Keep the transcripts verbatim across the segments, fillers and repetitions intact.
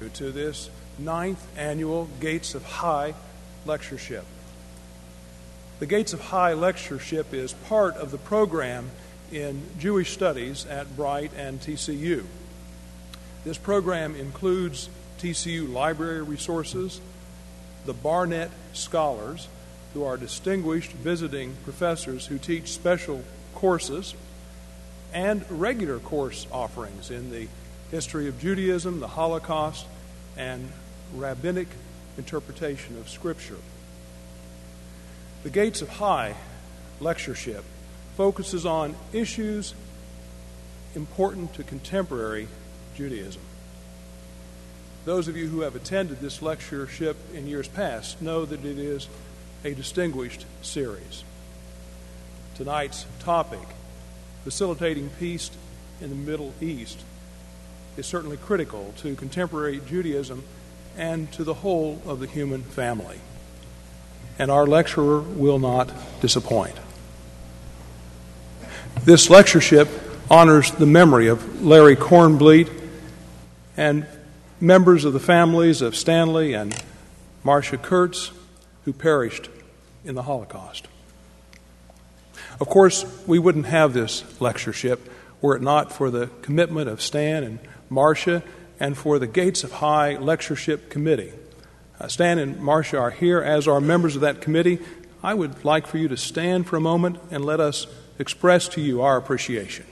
to this ninth annual Gates of High Lectureship. The Gates of High Lectureship is part of the program in Jewish Studies at Bright and T C U. This program includes T C U library resources, the Barnett Scholars, who are distinguished visiting professors who teach special courses, and regular course offerings in the history of Judaism, the Holocaust, and rabbinic interpretation of Scripture. The Gates of High Lectureship focuses on issues important to contemporary Judaism. Those of you who have attended this lectureship in years past know that it is a distinguished series. Tonight's topic, facilitating peace in the Middle East, is certainly critical to contemporary Judaism and to the whole of the human family. And our lecturer will not disappoint. This lectureship honors the memory of Larry Kornblit and members of the families of Stanley and Marcia Kurtz, who perished in the Holocaust. Of course, we wouldn't have this lectureship were it not for the commitment of Stan and Marcia and for the Gates of High Lectureship Committee. Uh, Stan and Marcia are here, as are members of that committee. I would like for you to stand for a moment and let us express to you our appreciation.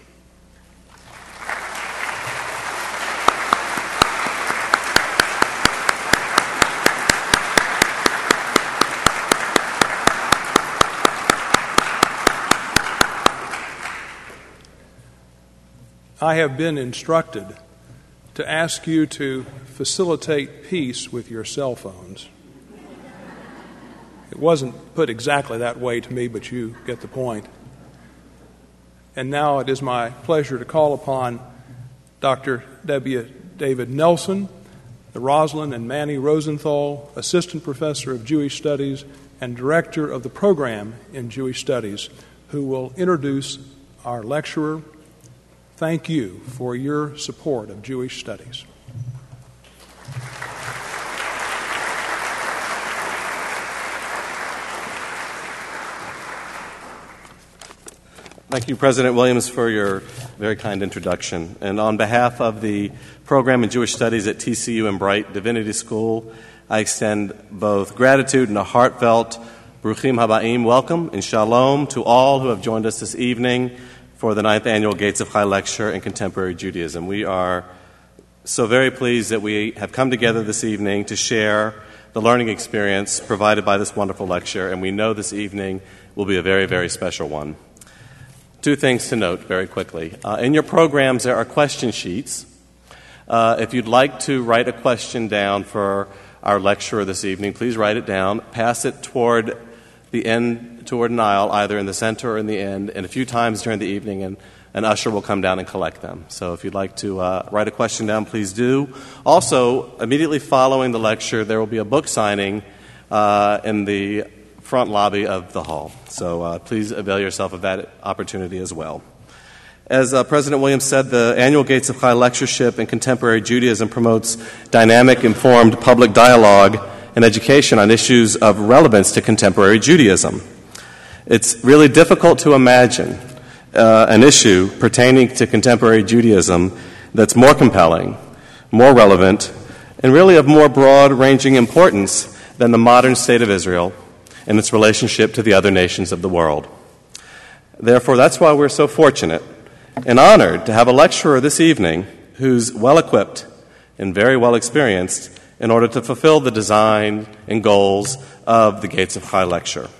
I have been instructed to ask you to facilitate peace with your cell phones. It wasn't put exactly that way to me, but you get the point. And now it is my pleasure to call upon Doctor W. David Nelson, the Rosalind and Manny Rosenthal Assistant Professor of Jewish Studies and Director of the Program in Jewish Studies, who will introduce our lecturer. Thank you for your support of Jewish studies. Thank you, President Williams, for your very kind introduction. And on behalf of the Program in Jewish Studies at T C U and Bright Divinity School, I extend both gratitude and a heartfelt Bruchim Habaim welcome and shalom to all who have joined us this evening for the ninth annual Gates of High Lecture in Contemporary Judaism. We are so very pleased that we have come together this evening to share the learning experience provided by this wonderful lecture, and we know this evening will be a very, very special one. Two things to note very quickly. Uh, in your programs, there are question sheets. Uh, if you'd like to write a question down for our lecturer this evening, please write it down, pass it toward the end, toward an aisle, either in the center or in the end, and a few times during the evening, and an usher will come down and collect them. So if you'd like to uh, write a question down, please do. Also, immediately following the lecture, there will be a book signing uh, in the front lobby of the hall. So uh, please avail yourself of that opportunity as well. As uh, President Williams said, the annual Gates of High Lectureship in Contemporary Judaism promotes dynamic, informed public dialogue and education on issues of relevance to contemporary Judaism. It's really difficult to imagine uh, an issue pertaining to contemporary Judaism that's more compelling, more relevant, and really of more broad-ranging importance than the modern state of Israel and its relationship to the other nations of the world. Therefore, that's why we're so fortunate and honored to have a lecturer this evening who's well-equipped and very well-experienced in order to fulfill the design and goals of the Gates of High Lecture.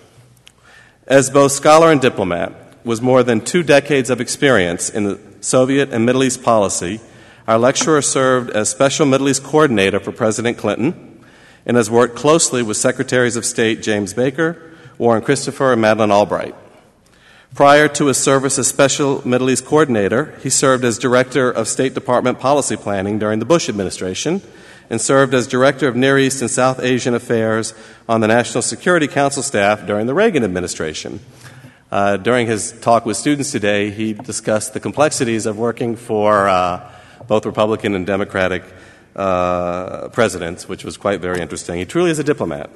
As both scholar and diplomat, with more than two decades of experience in the Soviet and Middle East policy, our lecturer served as Special Middle East Coordinator for President Clinton and has worked closely with Secretaries of State James Baker, Warren Christopher, and Madeleine Albright. Prior to his service as Special Middle East Coordinator, he served as Director of State Department Policy Planning during the Bush administration and served as Director of Near East and South Asian Affairs on the National Security Council staff during the Reagan administration. Uh, during his talk with students today, he discussed the complexities of working for uh, both Republican and Democratic uh, presidents, which was quite very interesting. He truly is a diplomat.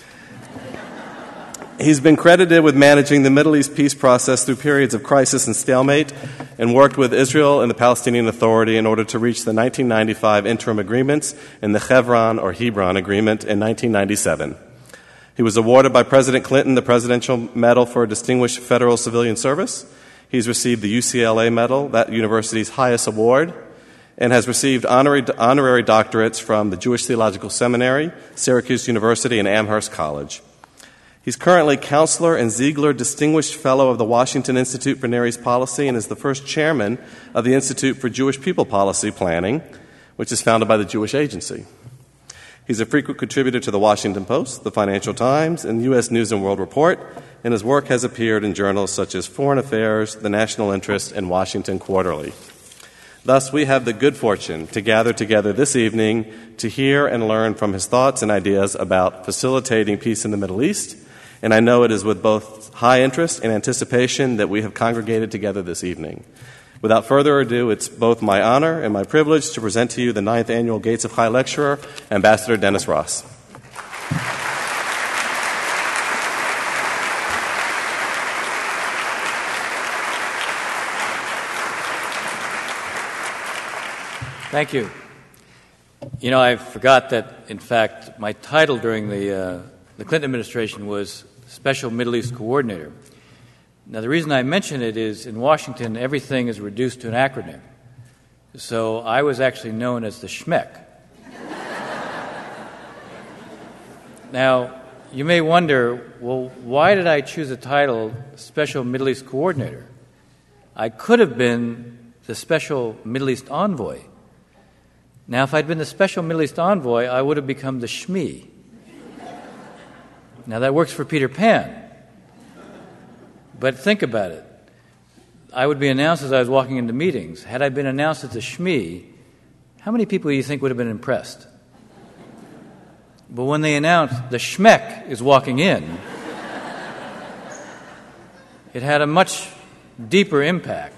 He's been credited with managing the Middle East peace process through periods of crisis and stalemate, and worked with Israel and the Palestinian Authority in order to reach the nineteen ninety-five interim agreements and the Hebron or Hebron Agreement in nineteen ninety-seven. He was awarded by President Clinton the Presidential Medal for Distinguished Federal Civilian Service. He's received the U C L A Medal, that university's highest award, and has received honorary, honorary doctorates from the Jewish Theological Seminary, Syracuse University, and Amherst College. He's currently Counselor and Ziegler Distinguished Fellow of the Washington Institute for Near East Policy and is the first chairman of the Institute for Jewish People Policy Planning, which is founded by the Jewish Agency. He's a frequent contributor to the Washington Post, the Financial Times, and U S News and World Report, and his work has appeared in journals such as Foreign Affairs, The National Interest, and Washington Quarterly. Thus, we have the good fortune to gather together this evening to hear and learn from his thoughts and ideas about facilitating peace in the Middle East, and I know it is with both high interest and anticipation that we have congregated together this evening. Without further ado, it's both my honor and my privilege to present to you the ninth Annual Gates of High Lecturer, Ambassador Dennis Ross. Thank you. You know, I forgot that, in fact, my title during the, uh, the Clinton administration was Special Middle East Coordinator. Now, the reason I mention it is in Washington, everything is reduced to an acronym. So I was actually known as the Schmeck. Now, you may wonder, well, why did I choose the title Special Middle East Coordinator? I could have been the Special Middle East Envoy. Now, if I'd been the Special Middle East Envoy, I would have become the Shmi. Now, that works for Peter Pan. But think about it. I would be announced as I was walking into meetings. Had I been announced as the Shmi, how many people do you think would have been impressed? But when they announced the Schmeck is walking in, it had a much deeper impact.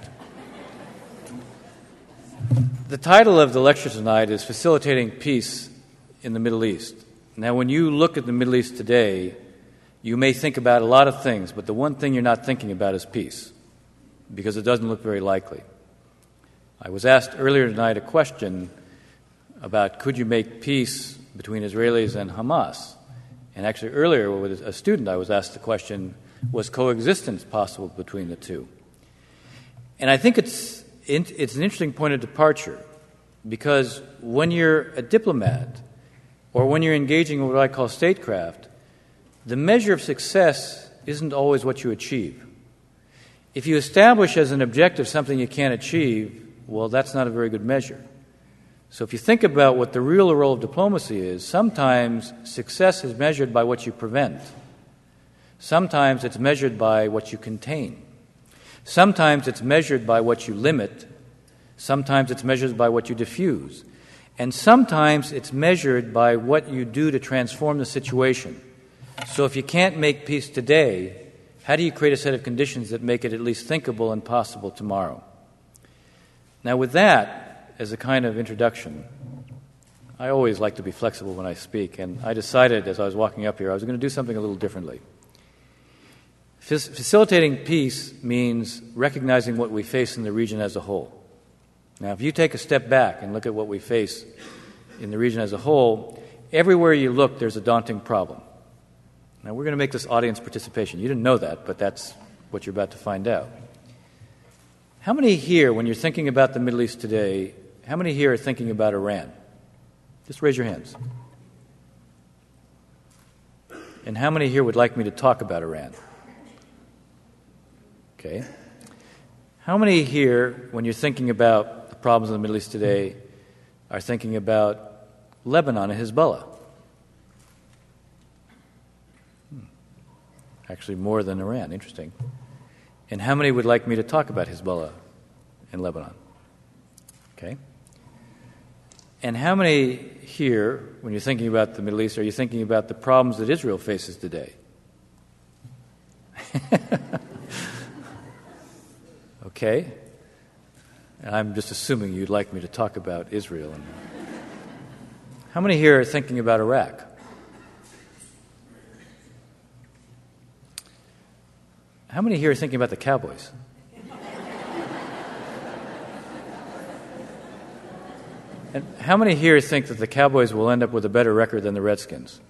The title of the lecture tonight is Facilitating Peace in the Middle East. Now, when you look at the Middle East today, you may think about a lot of things, but the one thing you're not thinking about is peace, because it doesn't look very likely. I was asked earlier tonight a question about could you make peace between Israelis and Hamas? And actually earlier with a student I was asked the question, was coexistence possible between the two? And I think it's it's an interesting point of departure, because when you're a diplomat or when you're engaging in what I call statecraft, the measure of success isn't always what you achieve. If you establish as an objective something you can't achieve, well, that's not a very good measure. So if you think about what the real role of diplomacy is, sometimes success is measured by what you prevent. Sometimes it's measured by what you contain. Sometimes it's measured by what you limit. Sometimes it's measured by what you diffuse. And sometimes it's measured by what you do to transform the situation. So if you can't make peace today, how do you create a set of conditions that make it at least thinkable and possible tomorrow? Now, with that as a kind of introduction, I always like to be flexible when I speak, and I decided as I was walking up here I was going to do something a little differently. Facilitating peace means recognizing what we face in the region as a whole. Now, if you take a step back and look at what we face in the region as a whole, everywhere you look, there's a daunting problem. Now, we're going to make this audience participation. You didn't know that, but that's what you're about to find out. How many here, when you're thinking about the Middle East today, how many here are thinking about Iran? Just raise your hands. And how many here would like me to talk about Iran? Okay. How many here, when you're thinking about the problems in the Middle East today, are thinking about Lebanon and Hezbollah? Hmm. Actually, more than Iran. Interesting. And how many would like me to talk about Hezbollah and Lebanon? Okay. And how many here, when you're thinking about the Middle East, are you thinking about the problems that Israel faces today? Okay. And I'm just assuming you'd like me to talk about Israel. And How many here are thinking about Iraq? How many here are thinking about the Cowboys? And how many here think that the Cowboys will end up with a better record than the Redskins?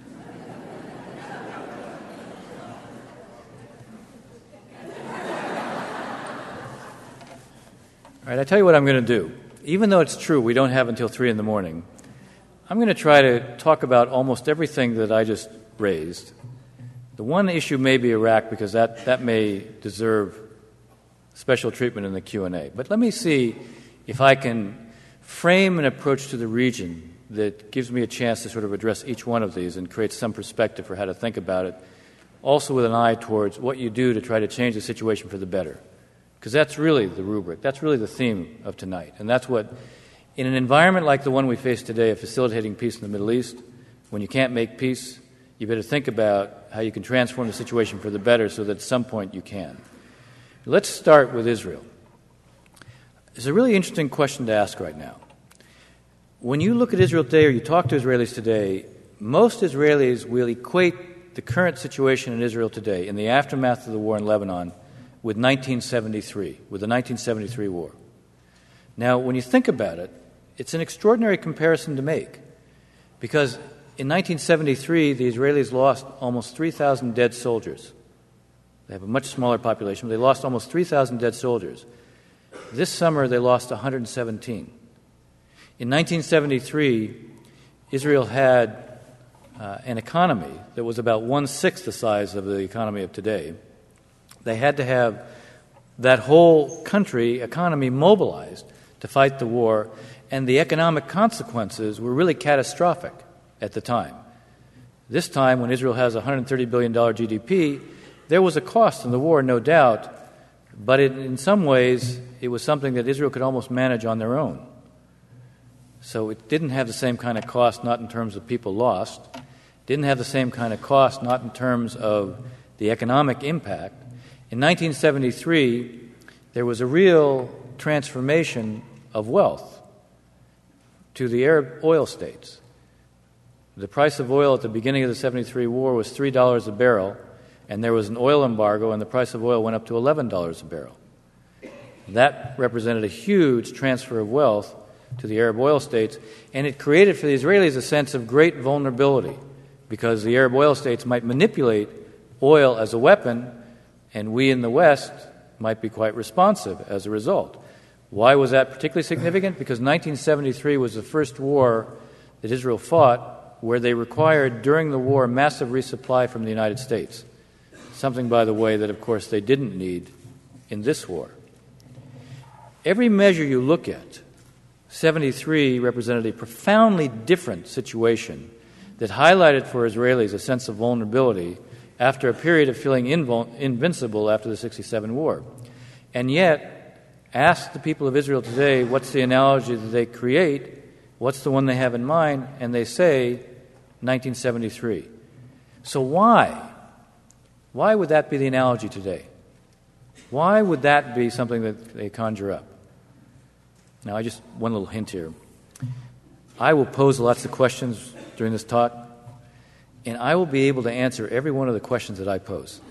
All right, I tell you what I'm going to do. Even though it's true we don't have until three in the morning, I'm going to try to talk about almost everything that I just raised. The one issue may be Iraq, because that, that may deserve special treatment in the Q and A. But let me see if I can frame an approach to the region that gives me a chance to sort of address each one of these and create some perspective for how to think about it, also with an eye towards what you do to try to change the situation for the better. Because that's really the rubric, that's really the theme of tonight. And that's what, in an environment like the one we face today of facilitating peace in the Middle East, when you can't make peace, you better think about how you can transform the situation for the better so that at some point you can. Let's start with Israel. It's a really interesting question to ask right now. When you look at Israel today or you talk to Israelis today, most Israelis will equate the current situation in Israel today, in the aftermath of the war in Lebanon, with nineteen seventy-three, with the nineteen seventy-three war. Now, when you think about it, it's an extraordinary comparison to make, because in nineteen seventy-three, the Israelis lost almost three thousand dead soldiers. They have a much smaller population, but they lost almost three thousand dead soldiers. This summer, they lost one hundred seventeen. In nineteen seventy-three, Israel had uh, an economy that was about one-sixth the size of the economy of today. They had to have that whole country economy mobilized to fight the war, and the economic consequences were really catastrophic at the time. This time, when Israel has a one hundred thirty billion dollars G D P, there was a cost in the war, no doubt, but it, in some ways, it was something that Israel could almost manage on their own. So it didn't have the same kind of cost, not in terms of people lost, didn't have the same kind of cost, not in terms of the economic impact. In nineteen seventy-three, there was a real transformation of wealth to the Arab oil states. The price of oil at the beginning of the seventy-three war was three dollars a barrel, and there was an oil embargo, and the price of oil went up to eleven dollars a barrel. That represented a huge transfer of wealth to the Arab oil states, and it created for the Israelis a sense of great vulnerability, because the Arab oil states might manipulate oil as a weapon, and we in the West might be quite responsive as a result. Why was that particularly significant? Because nineteen seventy-three was the first war that Israel fought where they required, during the war, massive resupply from the United States. Something, by the way, that, of course, they didn't need in this war. Every measure you look at, seventy-three represented a profoundly different situation that highlighted for Israelis a sense of vulnerability after a period of feeling invul- invincible after the sixty-seven war. And yet, ask the people of Israel today, what's the analogy that they create, what's the one they have in mind, and they say nineteen seventy-three. So why? Why would that be the analogy today? Why would that be something that they conjure up? Now, I just, one little hint here. I will pose lots of questions during this talk, and I will be able to answer every one of the questions that I pose.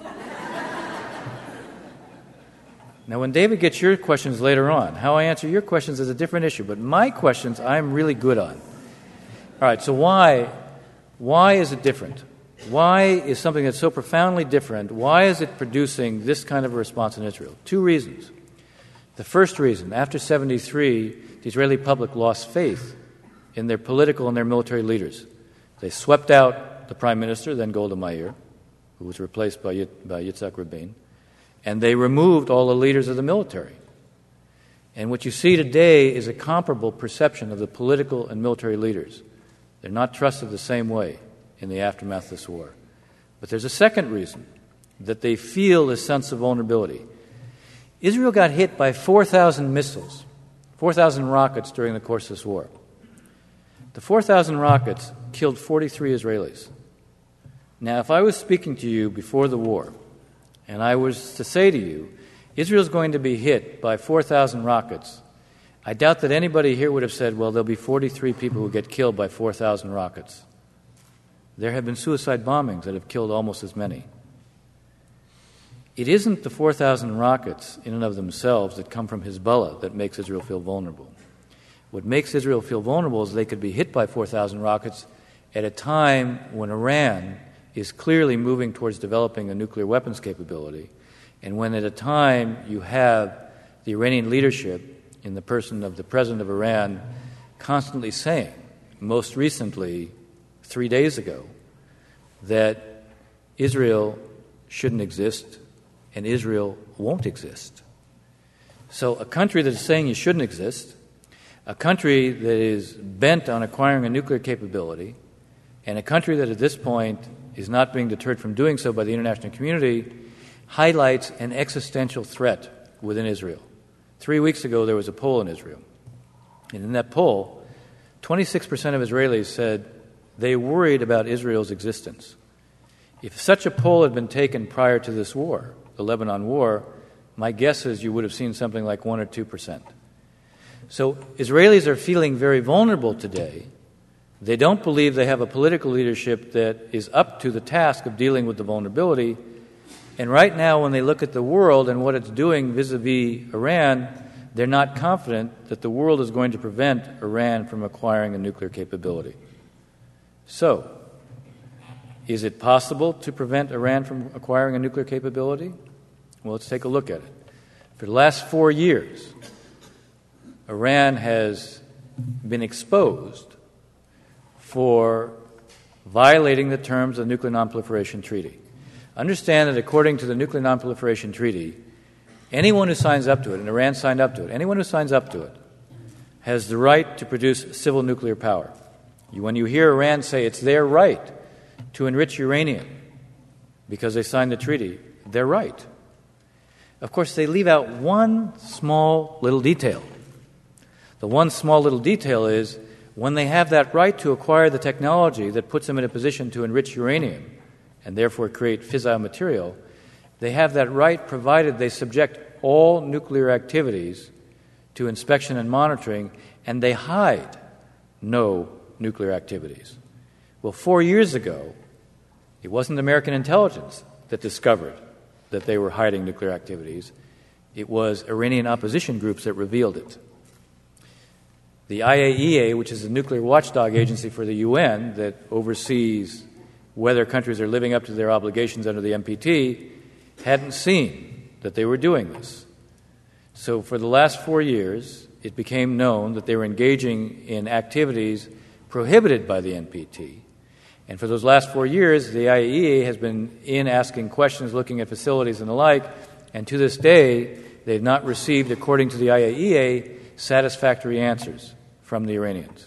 Now, when David gets your questions later on, how I answer your questions is a different issue, but my questions I'm really good on. All right, so why, why is it different? Why is something that's so profoundly different, why is it producing this kind of a response in Israel? Two reasons. The first reason, after seventy-three, the Israeli public lost faith in their political and their military leaders. They swept out the prime minister, then Golda Meir, who was replaced by, Yit- by Yitzhak Rabin, and they removed all the leaders of the military. And what you see today is a comparable perception of the political and military leaders. They're not trusted the same way in the aftermath of this war. But there's a second reason, that they feel this sense of vulnerability. Israel got hit by four thousand missiles, four thousand rockets during the course of this war. The four thousand rockets killed forty-three Israelis. Now, if I was speaking to you before the war, and I was to say to you, Israel's going to be hit by four thousand rockets, I doubt that anybody here would have said, well, there'll be forty-three people who get killed by four thousand rockets. There have been suicide bombings that have killed almost as many. It isn't the four thousand rockets in and of themselves that come from Hezbollah that makes Israel feel vulnerable. What makes Israel feel vulnerable is they could be hit by four thousand rockets at a time when Iran is clearly moving towards developing a nuclear weapons capability, and when at a time you have the Iranian leadership, in the person of the president of Iran, constantly saying, most recently, three days ago, that Israel shouldn't exist and Israel won't exist. So a country that is saying you shouldn't exist, a country that is bent on acquiring a nuclear capability, and a country that at this point is not being deterred from doing so by the international community, highlights an existential threat within Israel. Three weeks ago, there was a poll in Israel. And in that poll, twenty-six percent of Israelis said they worried about Israel's existence. If such a poll had been taken prior to this war, the Lebanon war, my guess is you would have seen something like one or two percent. So Israelis are feeling very vulnerable today. They don't believe they have a political leadership that is up to the task of dealing with the vulnerability. And right now, when they look at the world and what it's doing vis-a-vis Iran, they're not confident that the world is going to prevent Iran from acquiring a nuclear capability. So, is it possible to prevent Iran from acquiring a nuclear capability? Well, let's take a look at it. For the last four years, Iran has been exposed for violating the terms of the Nuclear Nonproliferation Treaty. Understand that according to the Nuclear Nonproliferation Treaty, anyone who signs up to it, and Iran signed up to it, anyone who signs up to it has the right to produce civil nuclear power. When you hear Iran say it's their right to enrich uranium because they signed the treaty, they're right. Of course, they leave out one small little detail. The one small little detail is when they have that right to acquire the technology that puts them in a position to enrich uranium and therefore create fissile material, they have that right provided they subject all nuclear activities to inspection and monitoring, and they hide no nuclear activities. Well, four years ago, it wasn't American intelligence that discovered that they were hiding nuclear activities. It was Iranian opposition groups that revealed it. The I A E A, which is the nuclear watchdog agency for the U N that oversees whether countries are living up to their obligations under the N P T, hadn't seen that they were doing this. So for the last four years, it became known that they were engaging in activities prohibited by the N P T. And for those last four years, the I A E A has been in asking questions, looking at facilities and the like, and to this day, they've not received, according to the I A E A, satisfactory answers from the Iranians.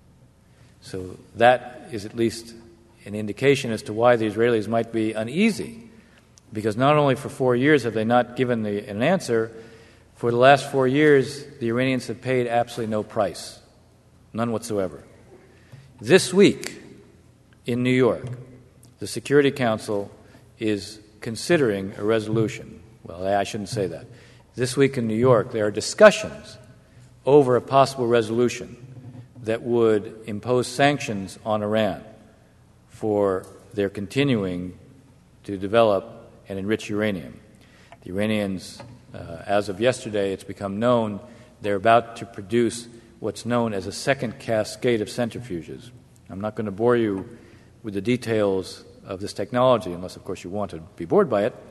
So that is at least an indication as to why the Israelis might be uneasy, because not only for four years have they not given the, an answer, for the last four years, the Iranians have paid absolutely no price, none whatsoever. This week, in New York, the Security Council is considering a resolution. Well, I shouldn't say that. This week in New York, there are discussions over a possible resolution that would impose sanctions on Iran for their continuing to develop and enrich uranium. The Iranians, uh, as of yesterday, it's become known they're about to produce what's known as a second cascade of centrifuges. I'm not going to bore you with the details of this technology, unless, of course, you want to be bored by it.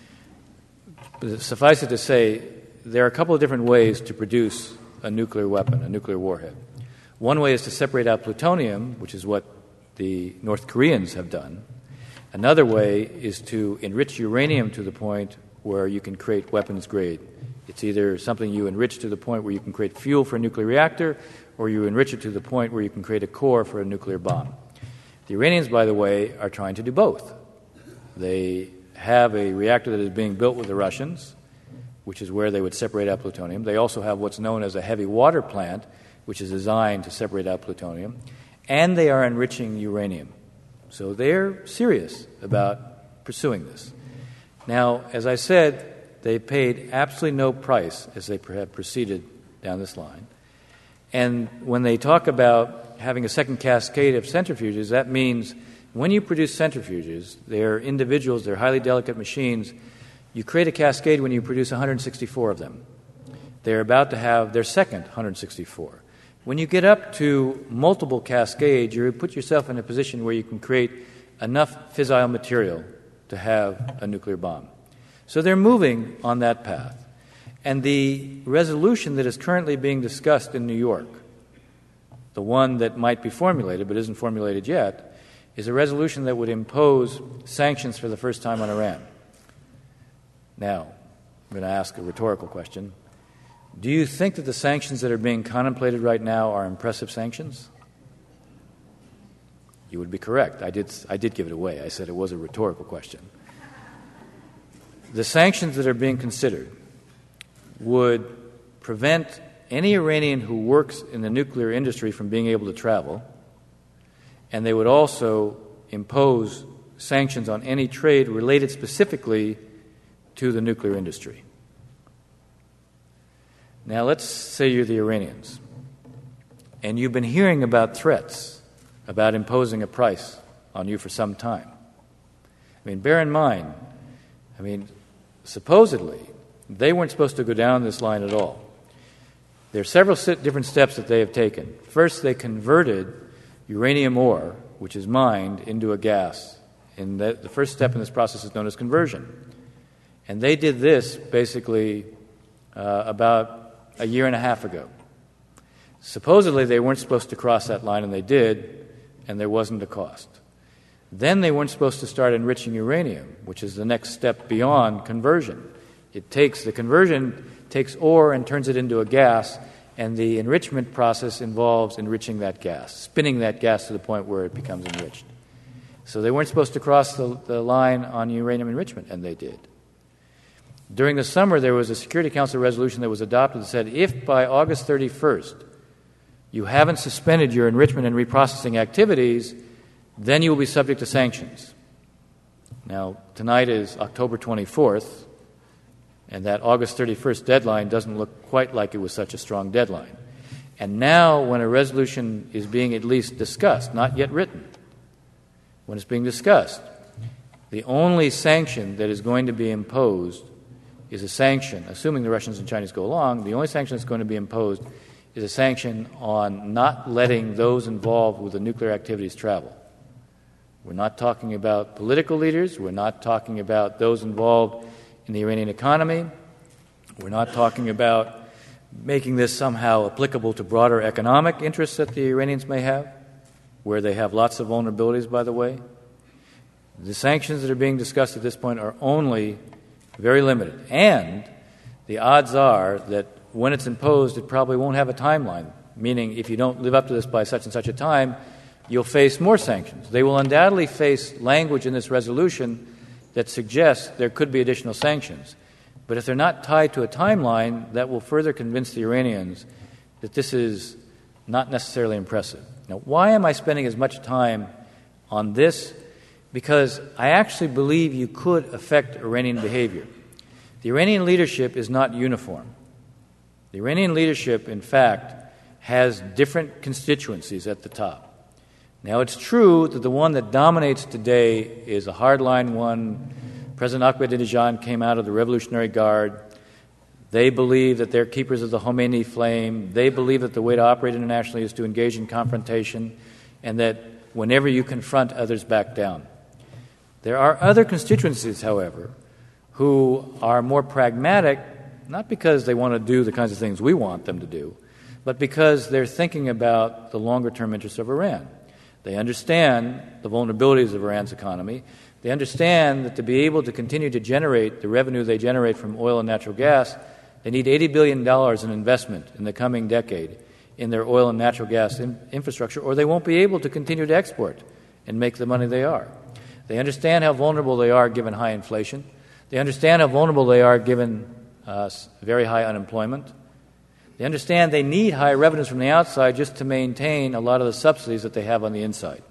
But suffice it to say, there are a couple of different ways to produce a nuclear weapon, a nuclear warhead. One way is to separate out plutonium, which is what the North Koreans have done. Another way is to enrich uranium to the point where you can create weapons grade. It's either something you enrich to the point where you can create fuel for a nuclear reactor, or you enrich it to the point where you can create a core for a nuclear bomb. The Iranians, by the way, are trying to do both. They have a reactor that is being built with the Russians, which is where they would separate out plutonium. They also have what's known as a heavy water plant, which is designed to separate out plutonium. And they are enriching uranium. So they're serious about pursuing this. Now, as I said, they paid absolutely no price as they have proceeded down this line. And when they talk about having a second cascade of centrifuges, that means when you produce centrifuges, they're individuals, they're highly delicate machines, you create a cascade when you produce one hundred sixty-four of them. They're about to have their second one hundred sixty-four. When you get up to multiple cascades, you put yourself in a position where you can create enough fissile material to have a nuclear bomb. So they're moving on that path. And the resolution that is currently being discussed in New York, the one that might be formulated but isn't formulated yet, is a resolution that would impose sanctions for the first time on Iran. Now, I'm going to ask a rhetorical question. Do you think that the sanctions that are being contemplated right now are impressive sanctions? You would be correct. I did, I did give it away. I said it was a rhetorical question. The sanctions that are being considered would prevent any Iranian who works in the nuclear industry from being able to travel, and they would also impose sanctions on any trade related specifically to the nuclear industry. Now, let's say you're the Iranians, and you've been hearing about threats about imposing a price on you for some time. I mean, bear in mind, I mean, supposedly, they weren't supposed to go down this line at all. There are several different steps that they have taken. First, they converted uranium ore, which is mined, into a gas. And the, the first step in this process is known as conversion. And they did this basically uh, about a year and a half ago. Supposedly, they weren't supposed to cross that line, and they did, and there wasn't a cost. Then they weren't supposed to start enriching uranium, which is the next step beyond conversion. It takes the conversion takes ore and turns it into a gas, and the enrichment process involves enriching that gas, spinning that gas to the point where it becomes enriched. So they weren't supposed to cross the, the line on uranium enrichment, and they did. During the summer, there was a Security Council resolution that was adopted that said if by August thirty-first you haven't suspended your enrichment and reprocessing activities, then you will be subject to sanctions. Now, tonight is October twenty-fourth, and that August thirty-first deadline doesn't look quite like it was such a strong deadline. And now, when a resolution is being at least discussed, not yet written, when it's being discussed, the only sanction that is going to be imposed is a sanction, assuming the Russians and Chinese go along, the only sanction that's going to be imposed is a sanction on not letting those involved with the nuclear activities travel. We're not talking about political leaders. We're not talking about those involved in the Iranian economy. We're not talking about making this somehow applicable to broader economic interests that the Iranians may have, where they have lots of vulnerabilities, by the way. The sanctions that are being discussed at this point are only very limited. And the odds are that when it's imposed, it probably won't have a timeline, meaning if you don't live up to this by such and such a time, you'll face more sanctions. They will undoubtedly face language in this resolution that suggests there could be additional sanctions. But if they're not tied to a timeline, that will further convince the Iranians that this is not necessarily impressive. Now, why am I spending as much time on this? Because I actually believe you could affect Iranian behavior. The Iranian leadership is not uniform. The Iranian leadership, in fact, has different constituencies at the top. Now, it's true that the one that dominates today is a hardline one. President Ahmadinejad came out of the Revolutionary Guard. They believe that they're keepers of the Khomeini flame. They believe that the way to operate internationally is to engage in confrontation, and that whenever you confront, others back down. There are other constituencies, however, who are more pragmatic, not because they want to do the kinds of things we want them to do, but because they're thinking about the longer-term interests of Iran. They understand the vulnerabilities of Iran's economy. They understand that to be able to continue to generate the revenue they generate from oil and natural gas, they need eighty billion dollars in investment in the coming decade in their oil and natural gas in- infrastructure, or they won't be able to continue to export and make the money they are. They understand how vulnerable they are given high inflation. They understand how vulnerable they are given uh, very high unemployment. They understand they need high revenues from the outside just to maintain a lot of the subsidies that they have on the inside.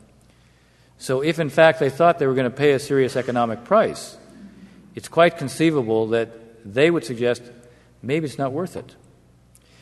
So if, in fact, they thought they were going to pay a serious economic price, it's quite conceivable that they would suggest maybe it's not worth it.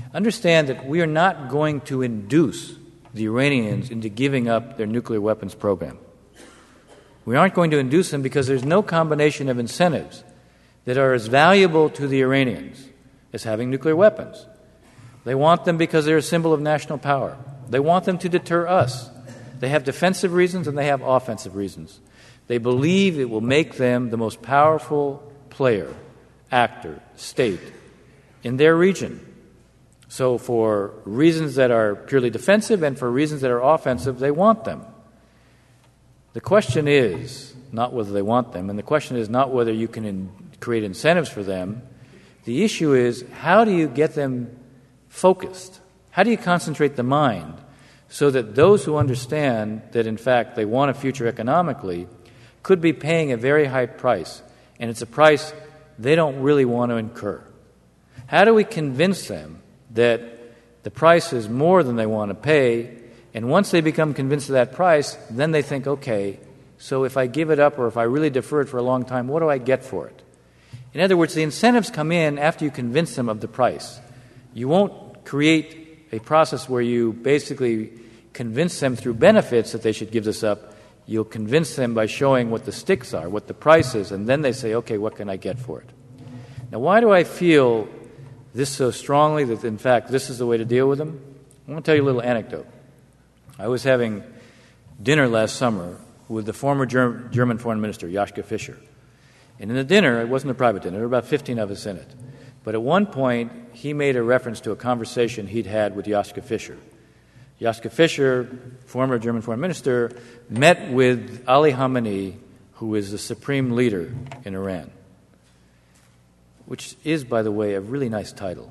Understand that we are not going to induce the Iranians into giving up their nuclear weapons program. We aren't going to induce them because there's no combination of incentives that are as valuable to the Iranians as having nuclear weapons. They want them because they're a symbol of national power. They want them to deter us. They have defensive reasons and they have offensive reasons. They believe it will make them the most powerful player, actor, state in their region. So for reasons that are purely defensive and for reasons that are offensive, they want them. The question is not whether they want them, and the question is not whether you can in- create incentives for them. The issue is, how do you get them focused? How do you concentrate the mind so that those who understand that, in fact, they want a future economically could be paying a very high price, and it's a price they don't really want to incur? How do we convince them that the price is more than they want to pay, and once they become convinced of that price, then they think, okay, so if I give it up or if I really defer it for a long time, what do I get for it? In other words, the incentives come in after you convince them of the price. You won't create a process where you basically convince them through benefits that they should give this up. You'll convince them by showing what the sticks are, what the price is, and then they say, okay, what can I get for it? Now, why do I feel this so strongly that, in fact, this is the way to deal with them? I want to tell you a little anecdote. I was having dinner last summer with the former Germ- German foreign minister, Joschka Fischer. And in the dinner, it wasn't a private dinner, there were about fifteen of us in it. But at one point, he made a reference to a conversation he'd had with Joschka Fischer. Joschka Fischer, former German foreign minister, met with Ali Khamenei, who is the supreme leader in Iran, which is, by the way, a really nice title.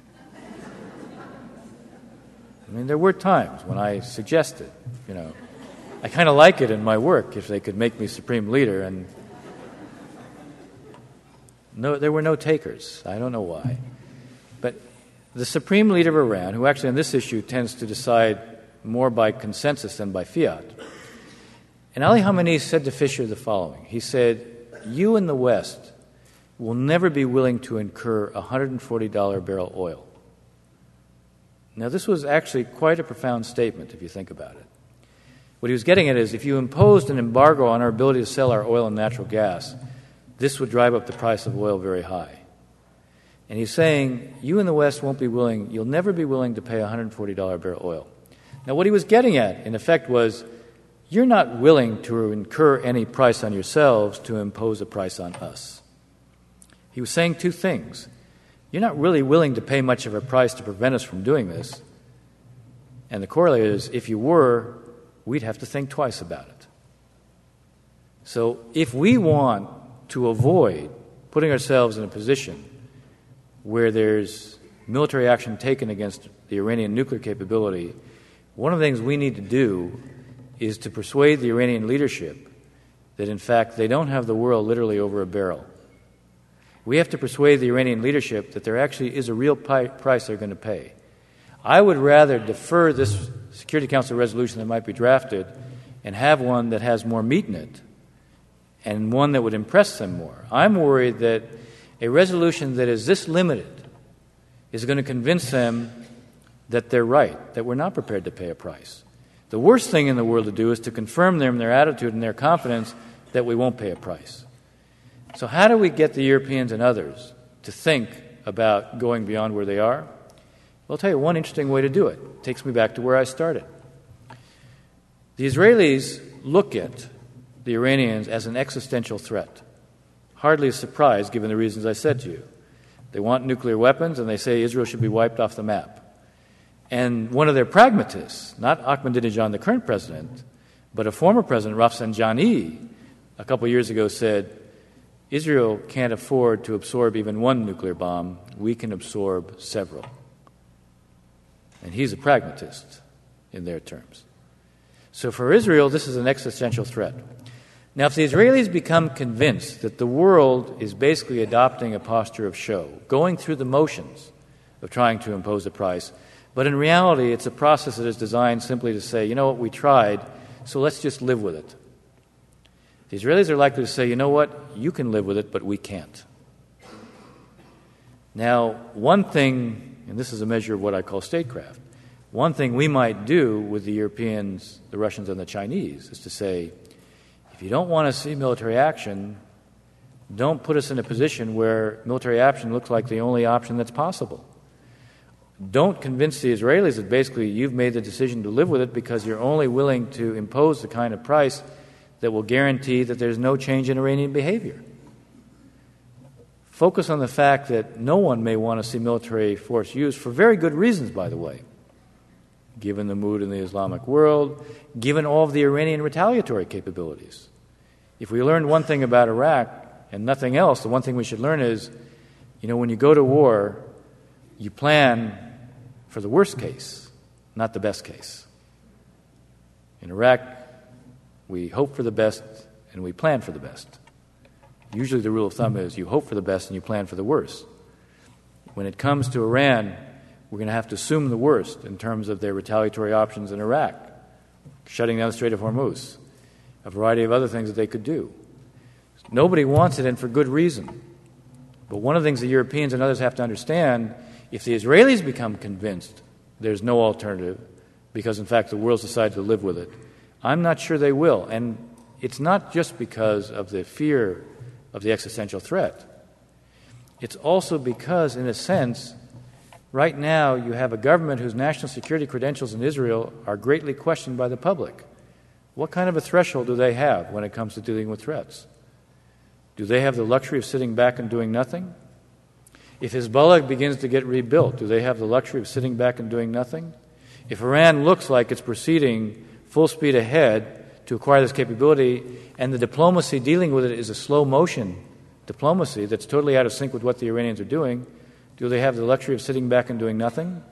I mean, there were times when I suggested, you know, I kind of like it in my work if they could make me supreme leader, and no, there were no takers. I don't know why. But the supreme leader of Iran, who actually on this issue tends to decide more by consensus than by fiat, and Ali Khamenei said to Fischer the following. He said, you in the West will never be willing to incur one hundred forty dollars a barrel oil. Now, this was actually quite a profound statement if you think about it. What he was getting at is, if you imposed an embargo on our ability to sell our oil and natural gas, this would drive up the price of oil very high. And he's saying, you in the West won't be willing, you'll never be willing to pay one hundred forty dollars a barrel oil. Now, what he was getting at, in effect, was, you're not willing to incur any price on yourselves to impose a price on us. He was saying two things. You're not really willing to pay much of a price to prevent us from doing this. And the corollary is, if you were, we'd have to think twice about it. So if we want to avoid putting ourselves in a position where there's military action taken against the Iranian nuclear capability, one of the things we need to do is to persuade the Iranian leadership that, in fact, they don't have the world literally over a barrel. We have to persuade the Iranian leadership that there actually is a real pi- price they're going to pay. I would rather defer this Security Council resolution that might be drafted and have one that has more meat in it and one that would impress them more. I'm worried that a resolution that is this limited is going to convince them that they're right, that we're not prepared to pay a price. The worst thing in the world to do is to confirm them in their attitude and their confidence that we won't pay a price. So how do we get the Europeans and others to think about going beyond where they are? Well, I'll tell you one interesting way to do it. It takes me back to where I started. The Israelis look at the Iranians as an existential threat. Hardly a surprise given the reasons I said to you. They want nuclear weapons and they say Israel should be wiped off the map. And one of their pragmatists, not Ahmadinejad, the current president, but a former president, Rafsanjani, a couple years ago said, Israel can't afford to absorb even one nuclear bomb. We can absorb several. And he's a pragmatist in their terms. So for Israel, this is an existential threat. Now, if the Israelis become convinced that the world is basically adopting a posture of show, going through the motions of trying to impose a price, but in reality it's a process that is designed simply to say, you know what, we tried, so let's just live with it. The Israelis are likely to say, you know what, you can live with it, but we can't. Now, one thing, and this is a measure of what I call statecraft, one thing we might do with the Europeans, the Russians, and the Chinese is to say, if you don't want to see military action, don't put us in a position where military action looks like the only option that's possible. Don't convince the Israelis that basically you've made the decision to live with it because you're only willing to impose the kind of price that will guarantee that there's no change in Iranian behavior. Focus on the fact that no one may want to see military force used for very good reasons, by the way, given the mood in the Islamic world, given all of the Iranian retaliatory capabilities. If we learned one thing about Iraq and nothing else, the one thing we should learn is, you know, when you go to war, you plan for the worst case, not the best case. In Iraq, we hope for the best and we plan for the best. Usually the rule of thumb is you hope for the best and you plan for the worst. When it comes to Iran, we're going to have to assume the worst in terms of their retaliatory options in Iraq, shutting down the Strait of Hormuz, a variety of other things that they could do. Nobody wants it, and for good reason. But one of the things the Europeans and others have to understand, if the Israelis become convinced there's no alternative, because in fact the world's decided to live with it, I'm not sure they will. And it's not just because of the fear of the existential threat. It's also because, in a sense, right now you have a government whose national security credentials in Israel are greatly questioned by the public. What kind of a threshold do they have when it comes to dealing with threats? Do they have the luxury of sitting back and doing nothing? If Hezbollah begins to get rebuilt, do they have the luxury of sitting back and doing nothing? If Iran looks like it's proceeding full speed ahead to acquire this capability, and the diplomacy dealing with it is a slow motion diplomacy that's totally out of sync with what the Iranians are doing, do they have the luxury of sitting back and doing nothing?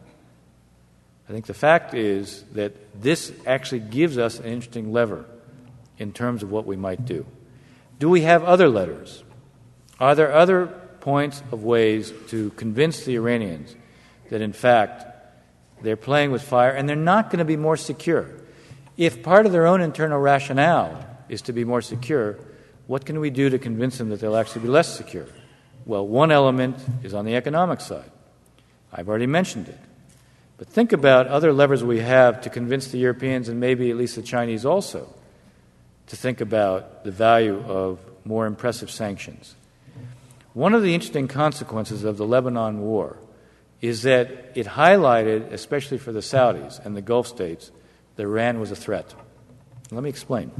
I think the fact is that this actually gives us an interesting lever in terms of what we might do. Do we have other levers? Are there other points of ways to convince the Iranians that, in fact, they're playing with fire and they're not going to be more secure? If part of their own internal rationale is to be more secure, what can we do to convince them that they'll actually be less secure? Well, one element is on the economic side. I've already mentioned it. But think about other levers we have to convince the Europeans and maybe at least the Chinese also to think about the value of more impressive sanctions. One of the interesting consequences of the Lebanon war is that it highlighted, especially for the Saudis and the Gulf states, that Iran was a threat. Let me explain.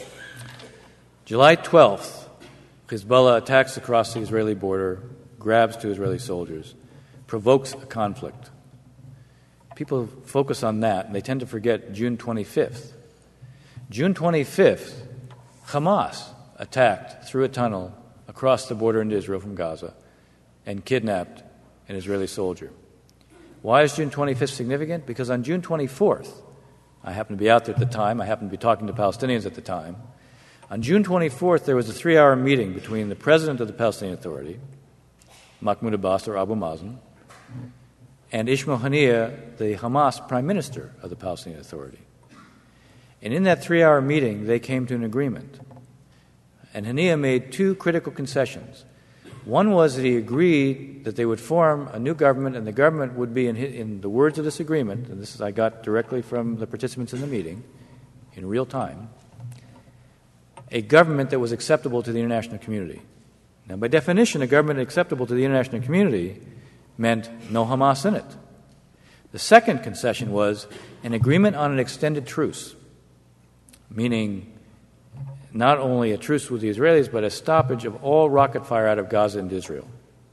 July twelfth, Hezbollah attacks across the Israeli border, grabs two Israeli soldiers, provokes a conflict. People focus on that, and they tend to forget June twenty-fifth. June twenty-fifth, Hamas attacked through a tunnel across the border into Israel from Gaza and kidnapped an Israeli soldier. Why is June twenty-fifth significant? Because on June twenty-fourth, I happened to be out there at the time, I happened to be talking to Palestinians at the time, on June twenty-fourth there was a three-hour meeting between the president of the Palestinian Authority, Mahmoud Abbas or Abu Mazen, and Ismail Haniyeh, the Hamas prime minister of the Palestinian Authority. And in that three-hour meeting, they came to an agreement. And Haniyeh made two critical concessions. One was that he agreed that they would form a new government, and the government would be, in, his, in the words of this agreement, and this is I got directly from the participants in the meeting, in real time, a government that was acceptable to the international community. Now, by definition, a government acceptable to the international community meant no Hamas in it. The second concession was an agreement on an extended truce, meaning not only a truce with the Israelis, but a stoppage of all rocket fire out of Gaza into Israel.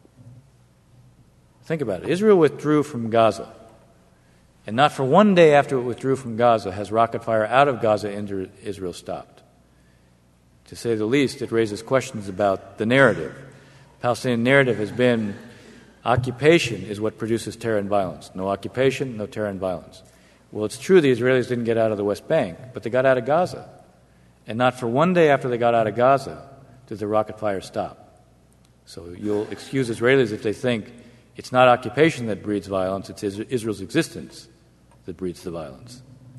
Think about it. Israel withdrew from Gaza, and not for one day after it withdrew from Gaza has rocket fire out of Gaza into Israel stopped. To say the least, it raises questions about the narrative. The Palestinian narrative has been occupation is what produces terror and violence. No occupation, no terror and violence. Well, it's true the Israelis didn't get out of the West Bank, but they got out of Gaza. And not for one day after they got out of Gaza did the rocket fire stop. So you'll excuse Israelis if they think it's not occupation that breeds violence, it's Israel's existence that breeds the violence.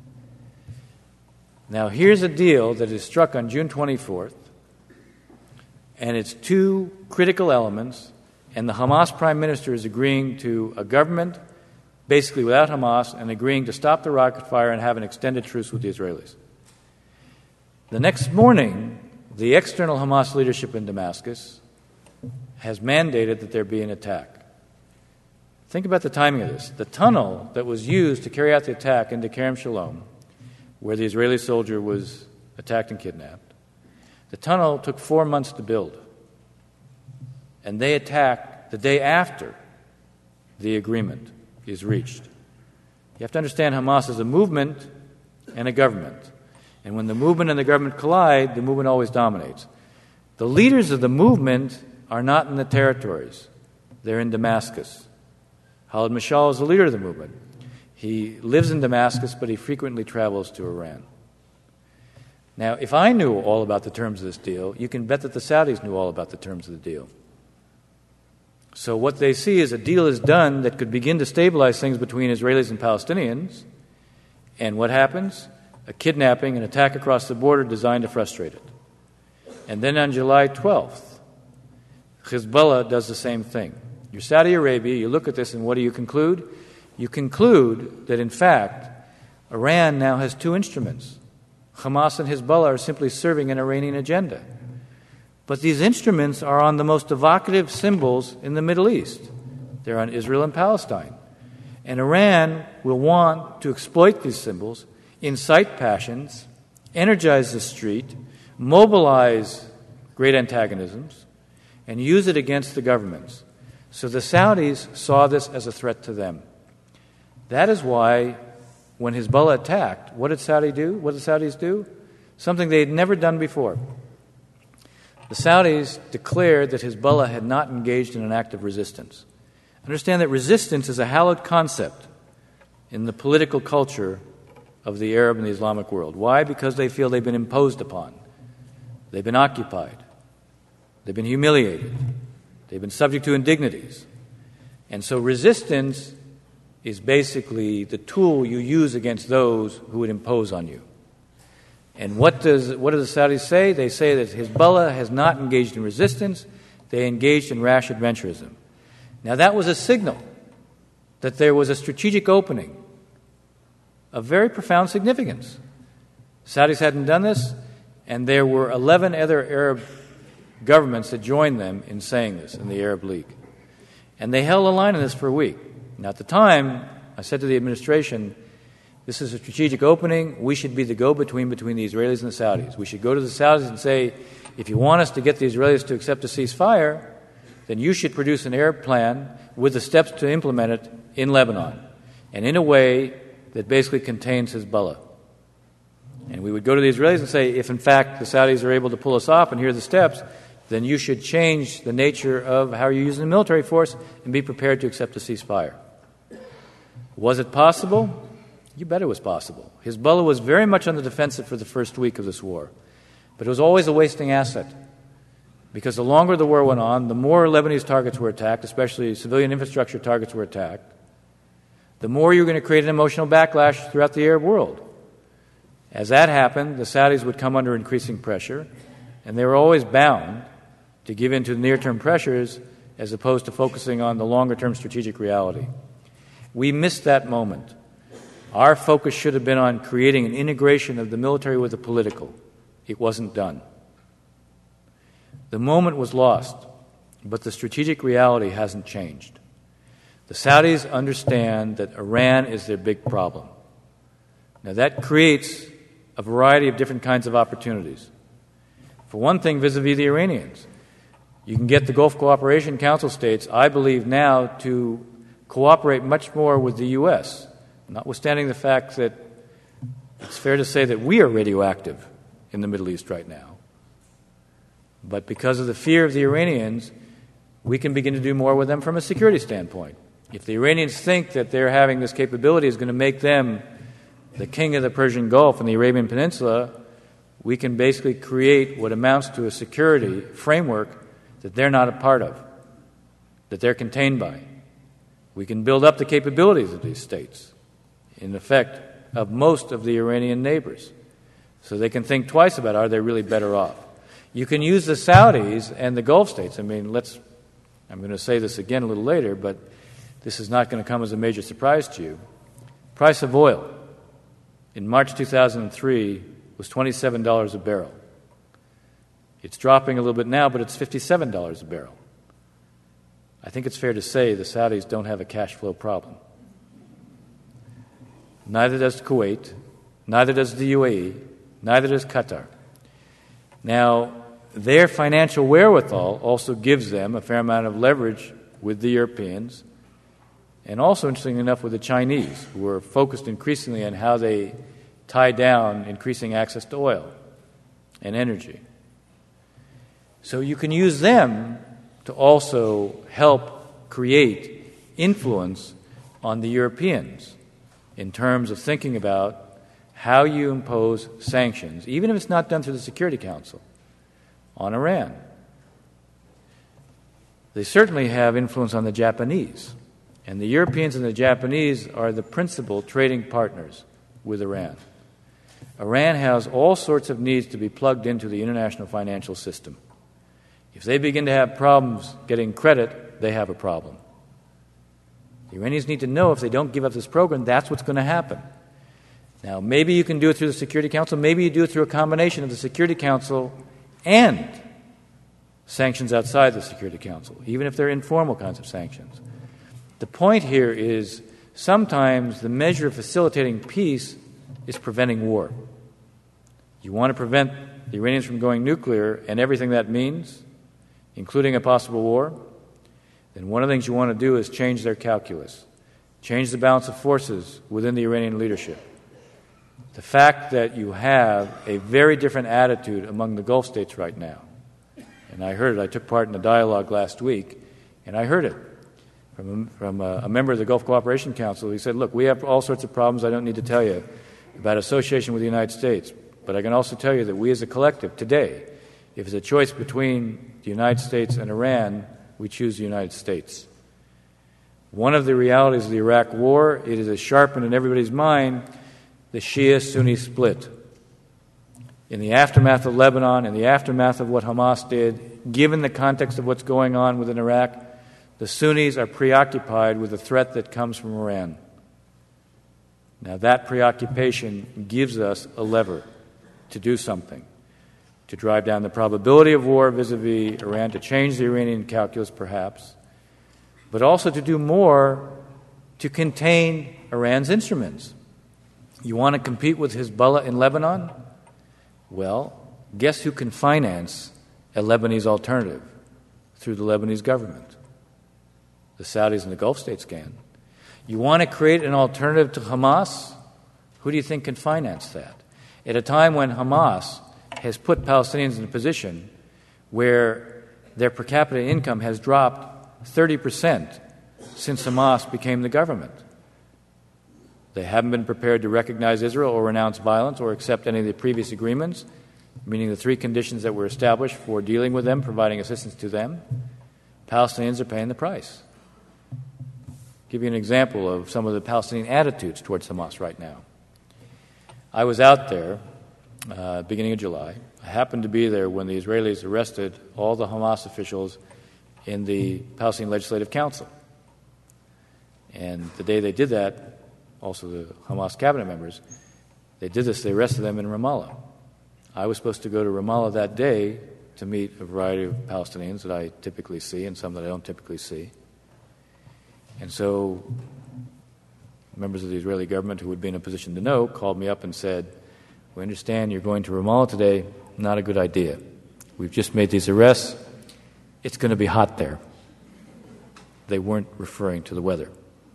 Now, here's a deal that is struck on June twenty-fourth, and its two critical elements and the Hamas prime minister is agreeing to a government basically without Hamas and agreeing to stop the rocket fire and have an extended truce with the Israelis. The next morning, the external Hamas leadership in Damascus has mandated that there be an attack. Think about the timing of this. The tunnel that was used to carry out the attack into Kerem Shalom, where the Israeli soldier was attacked and kidnapped, the tunnel took four months to build. And they attacked the day after the agreement is reached. You have to understand Hamas is a movement and a government. And when the movement and the government collide, the movement always dominates. The leaders of the movement are not in the territories. They're in Damascus. Khalid Mashal is the leader of the movement. He lives in Damascus, but he frequently travels to Iran. Now, if I knew all about the terms of this deal, you can bet that the Saudis knew all about the terms of the deal. So what they see is a deal is done that could begin to stabilize things between Israelis and Palestinians. And what happens? A kidnapping, an attack across the border designed to frustrate it. And then on July twelfth, Hezbollah does the same thing. You're Saudi Arabia, you look at this, and what do you conclude? You conclude that, in fact, Iran now has two instruments. Hamas and Hezbollah are simply serving an Iranian agenda. But these instruments are on the most evocative symbols in the Middle East. They're on Israel and Palestine. And Iran will want to exploit these symbols, incite passions, energize the street, mobilize great antagonisms, and use it against the governments. So the Saudis saw this as a threat to them. That is why when Hezbollah attacked, what did Saudi do? What did the Saudis do? Something they had never done before. The Saudis declared that Hezbollah had not engaged in an act of resistance. Understand that resistance is a hallowed concept in the political culture of the Arab and the Islamic world. Why? Because they feel they've been imposed upon. They've been occupied. They've been humiliated. They've been subject to indignities. And so resistance is basically the tool you use against those who would impose on you. And what does what do the Saudis say? They say that Hezbollah has not engaged in resistance. They engaged in rash adventurism. Now that was a signal that there was a strategic opening of very profound significance. Saudis hadn't done this, and there were eleven other Arab governments that joined them in saying this in the Arab League. And they held a line on this for a week. Now, at the time, I said to the administration, this is a strategic opening. We should be the go-between between the Israelis and the Saudis. We should go to the Saudis and say, if you want us to get the Israelis to accept a ceasefire, then you should produce an Arab plan with the steps to implement it in Lebanon and in a way that basically contains Hezbollah. And we would go to the Israelis and say, if in fact the Saudis are able to pull us off and here are the steps, then you should change the nature of how you're using the military force and be prepared to accept a ceasefire. Was it possible? You bet it was possible. Hezbollah was very much on the defensive for the first week of this war. But it was always a wasting asset. Because the longer the war went on, the more Lebanese targets were attacked, especially civilian infrastructure targets were attacked, the more you're going to create an emotional backlash throughout the Arab world. As that happened, the Saudis would come under increasing pressure, and they were always bound to give in to the near-term pressures as opposed to focusing on the longer-term strategic reality. We missed that moment. Our focus should have been on creating an integration of the military with the political. It wasn't done. The moment was lost, but the strategic reality hasn't changed. The Saudis understand that Iran is their big problem. Now that creates a variety of different kinds of opportunities. For one thing, vis-a-vis the Iranians, you can get the Gulf Cooperation Council states, I believe now, to cooperate much more with the U S, notwithstanding the fact that it's fair to say that we are radioactive in the Middle East right now. But because of the fear of the Iranians, we can begin to do more with them from a security standpoint. If the Iranians think that their having this capability is going to make them the king of the Persian Gulf and the Arabian Peninsula, we can basically create what amounts to a security framework that they're not a part of, that they're contained by. We can build up the capabilities of these states, in effect, of most of the Iranian neighbors, so they can think twice about are they really better off. You can use the Saudis and the Gulf states. I mean, let's I'm going to say this again a little later, but this is not going to come as a major surprise to you. Price of oil in March two thousand three was twenty-seven dollars a barrel. It's dropping a little bit now, but it's fifty-seven dollars a barrel. I think it's fair to say the Saudis don't have a cash flow problem. Neither does Kuwait, neither does the U A E, neither does Qatar. Now, their financial wherewithal also gives them a fair amount of leverage with the Europeans, and also, interestingly enough, with the Chinese, who are focused increasingly on how they tie down increasing access to oil and energy. So you can use them to also help create influence on the Europeans in terms of thinking about how you impose sanctions, even if it's not done through the Security Council, on Iran. They certainly have influence on the Japanese, and the Europeans and the Japanese are the principal trading partners with Iran. Iran has all sorts of needs to be plugged into the international financial system. If they begin to have problems getting credit, they have a problem. The Iranians need to know if they don't give up this program, that's what's going to happen. Now, maybe you can do it through the Security Council. Maybe you do it through a combination of the Security Council and sanctions outside the Security Council, even if they're informal kinds of sanctions. The point here is sometimes the measure of facilitating peace is preventing war. You want to prevent the Iranians from going nuclear and everything that means, including a possible war, then one of the things you want to do is change their calculus, change the balance of forces within the Iranian leadership. The fact that you have a very different attitude among the Gulf states right now, and I heard it, I took part in a dialogue last week, and I heard it from, from a, a member of the Gulf Cooperation Council. He said, look, we have all sorts of problems I don't need to tell you about association with the United States, but I can also tell you that we as a collective today, if it's a choice between the United States and Iran, we choose the United States. One of the realities of the Iraq War, it has sharpened in everybody's mind the Shia-Sunni split. In the aftermath of Lebanon, in the aftermath of what Hamas did, given the context of what's going on within Iraq, the Sunnis are preoccupied with the threat that comes from Iran. Now that preoccupation gives us a lever to do something, to drive down the probability of war vis-a-vis Iran, to change the Iranian calculus perhaps, but also to do more to contain Iran's instruments. You want to compete with Hezbollah in Lebanon? Well, guess who can finance a Lebanese alternative through the Lebanese government? The Saudis and the Gulf states can. You want to create an alternative to Hamas? Who do you think can finance that? At a time when Hamas has put Palestinians in a position where their per capita income has dropped thirty percent since Hamas became the government. They haven't been prepared to recognize Israel or renounce violence or accept any of the previous agreements, meaning the three conditions that were established for dealing with them, providing assistance to them. Palestinians are paying the price. I'll give you an example of some of the Palestinian attitudes towards Hamas right now. I was out there uh, beginning of July. I happened to be there when the Israelis arrested all the Hamas officials in the Palestinian Legislative Council. And the day they did that, also the Hamas cabinet members, they did this, they arrested them in Ramallah. I was supposed to go to Ramallah that day to meet a variety of Palestinians that I typically see and some that I don't typically see. And so members of the Israeli government who would be in a position to know called me up and said, we understand you're going to Ramallah today, not a good idea. We've just made these arrests. It's going to be hot there. They weren't referring to the weather.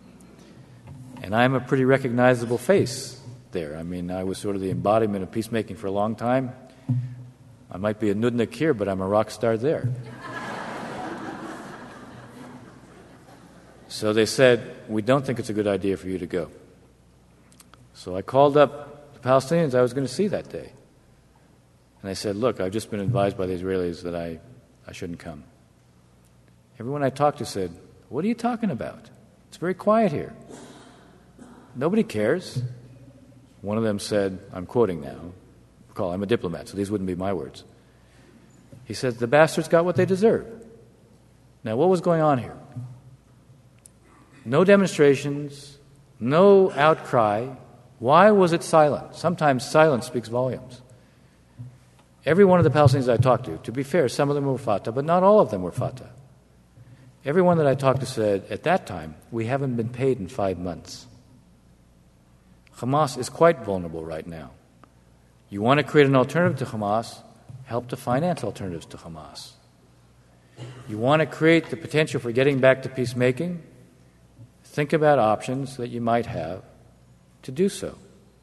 And I'm a pretty recognizable face there. I mean, I was sort of the embodiment of peacemaking for a long time. I might be a nudnik here, but I'm a rock star there. So they said, we don't think it's a good idea for you to go. So I called up the Palestinians I was going to see that day. And I said, look, I've just been advised by the Israelis that I, I shouldn't come. Everyone I talked to said, what are you talking about? It's very quiet here. Nobody cares. One of them said, I'm quoting now, recall, I'm a diplomat, so these wouldn't be my words. He said, the bastards got what they deserve. Now, what was going on here? No demonstrations, no outcry. Why was it silent? Sometimes silence speaks volumes. Every one of the Palestinians I talked to, to be fair, some of them were Fatah, but not all of them were Fatah. Everyone that I talked to said, at that time, we haven't been paid in five months. Hamas is quite vulnerable right now. You want to create an alternative to Hamas, help to finance alternatives to Hamas. You want to create the potential for getting back to peacemaking, think about options that you might have to do so.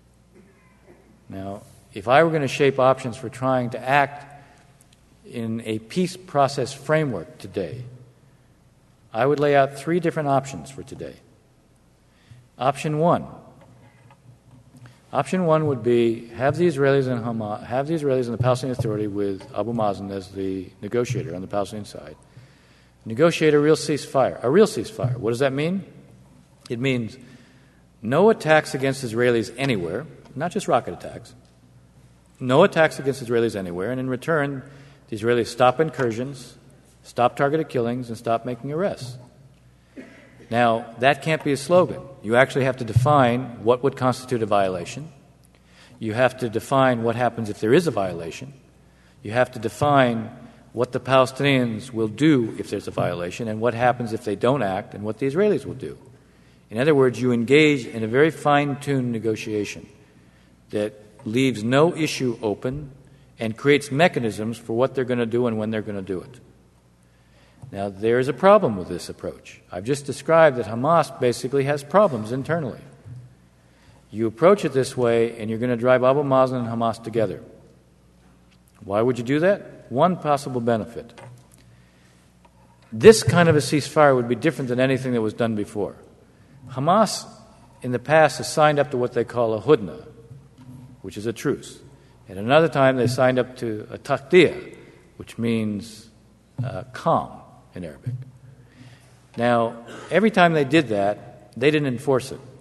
Now, if I were going to shape options for trying to act in a peace process framework today, I would lay out three different options for today. Option one. Option one would be have the Israelis and Hamas, have the Israelis and the Palestinian Authority with Abu Mazen as the negotiator on the Palestinian side, negotiate a real ceasefire. A real ceasefire. What does that mean? It means no attacks against Israelis anywhere, not just rocket attacks. No attacks against Israelis anywhere, and in return, the Israelis stop incursions, stop targeted killings, and stop making arrests. Now, that can't be a slogan. You actually have to define what would constitute a violation. You have to define what happens if there is a violation. You have to define what the Palestinians will do if there's a violation and what happens if they don't act and what the Israelis will do. In other words, you engage in a very fine-tuned negotiation that leaves no issue open and creates mechanisms for what they're going to do and when they're going to do it. Now, there is a problem with this approach. I've just described that Hamas basically has problems internally. You approach it this way, and you're going to drive Abu Mazen and Hamas together. Why would you do that? One possible benefit. This kind of a ceasefire would be different than anything that was done before. Hamas, in the past, has signed up to what they call a hudna, which is a truce. At another time, they signed up to a taqdiyah, which means uh, calm in Arabic. Now, every time they did that, they didn't enforce it.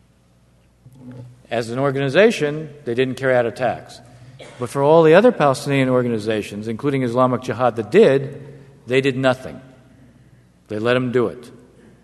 As an organization, they didn't carry out attacks. But for all the other Palestinian organizations, including Islamic Jihad, that did, they did nothing. They let them do it.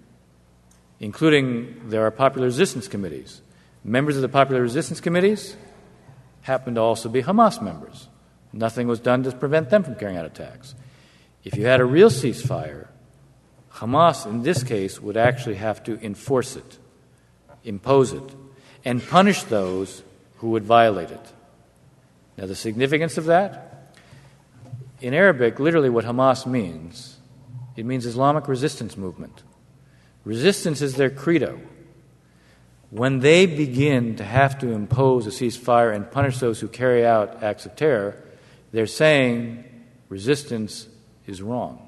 Including, there are popular resistance committees. Members of the popular resistance committees happen to also be Hamas members. Nothing was done to prevent them from carrying out attacks. If you had a real ceasefire, Hamas, in this case, would actually have to enforce it, impose it, and punish those who would violate it. Now, the significance of that? In Arabic, literally what Hamas means, it means Islamic resistance movement. Resistance is their credo. When they begin to have to impose a ceasefire and punish those who carry out acts of terror, they're saying resistance is wrong.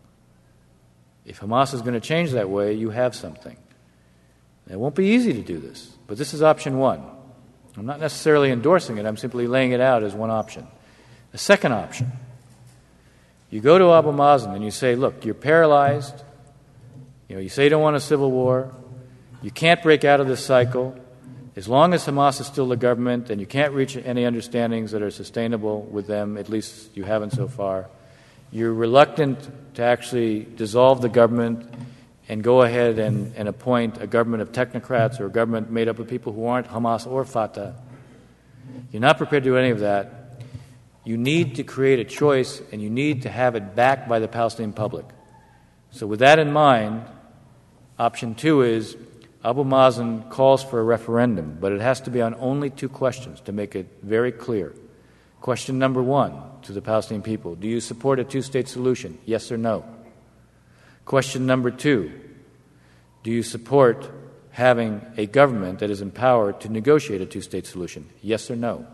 If Hamas is going to change that way, you have something. It won't be easy to do this, but this is option one. I'm not necessarily endorsing it, I'm simply laying it out as one option. The second option, you go to Abu Mazen and you say, look, you're paralyzed, you know, you say you don't want a civil war, you can't break out of this cycle, as long as Hamas is still the government and you can't reach any understandings that are sustainable with them, at least you haven't so far, you're reluctant to actually dissolve the government and go ahead and, and appoint a government of technocrats or a government made up of people who aren't Hamas or Fatah. You're not prepared to do any of that. You need to create a choice, and you need to have it backed by the Palestinian public. So with that in mind, option two is Abu Mazen calls for a referendum, but it has to be on only two questions to make it very clear. Question number one to the Palestinian people, do you support a two-state solution, yes or no? Question number two, do you support having a government that is empowered to negotiate a two-state solution, yes or no?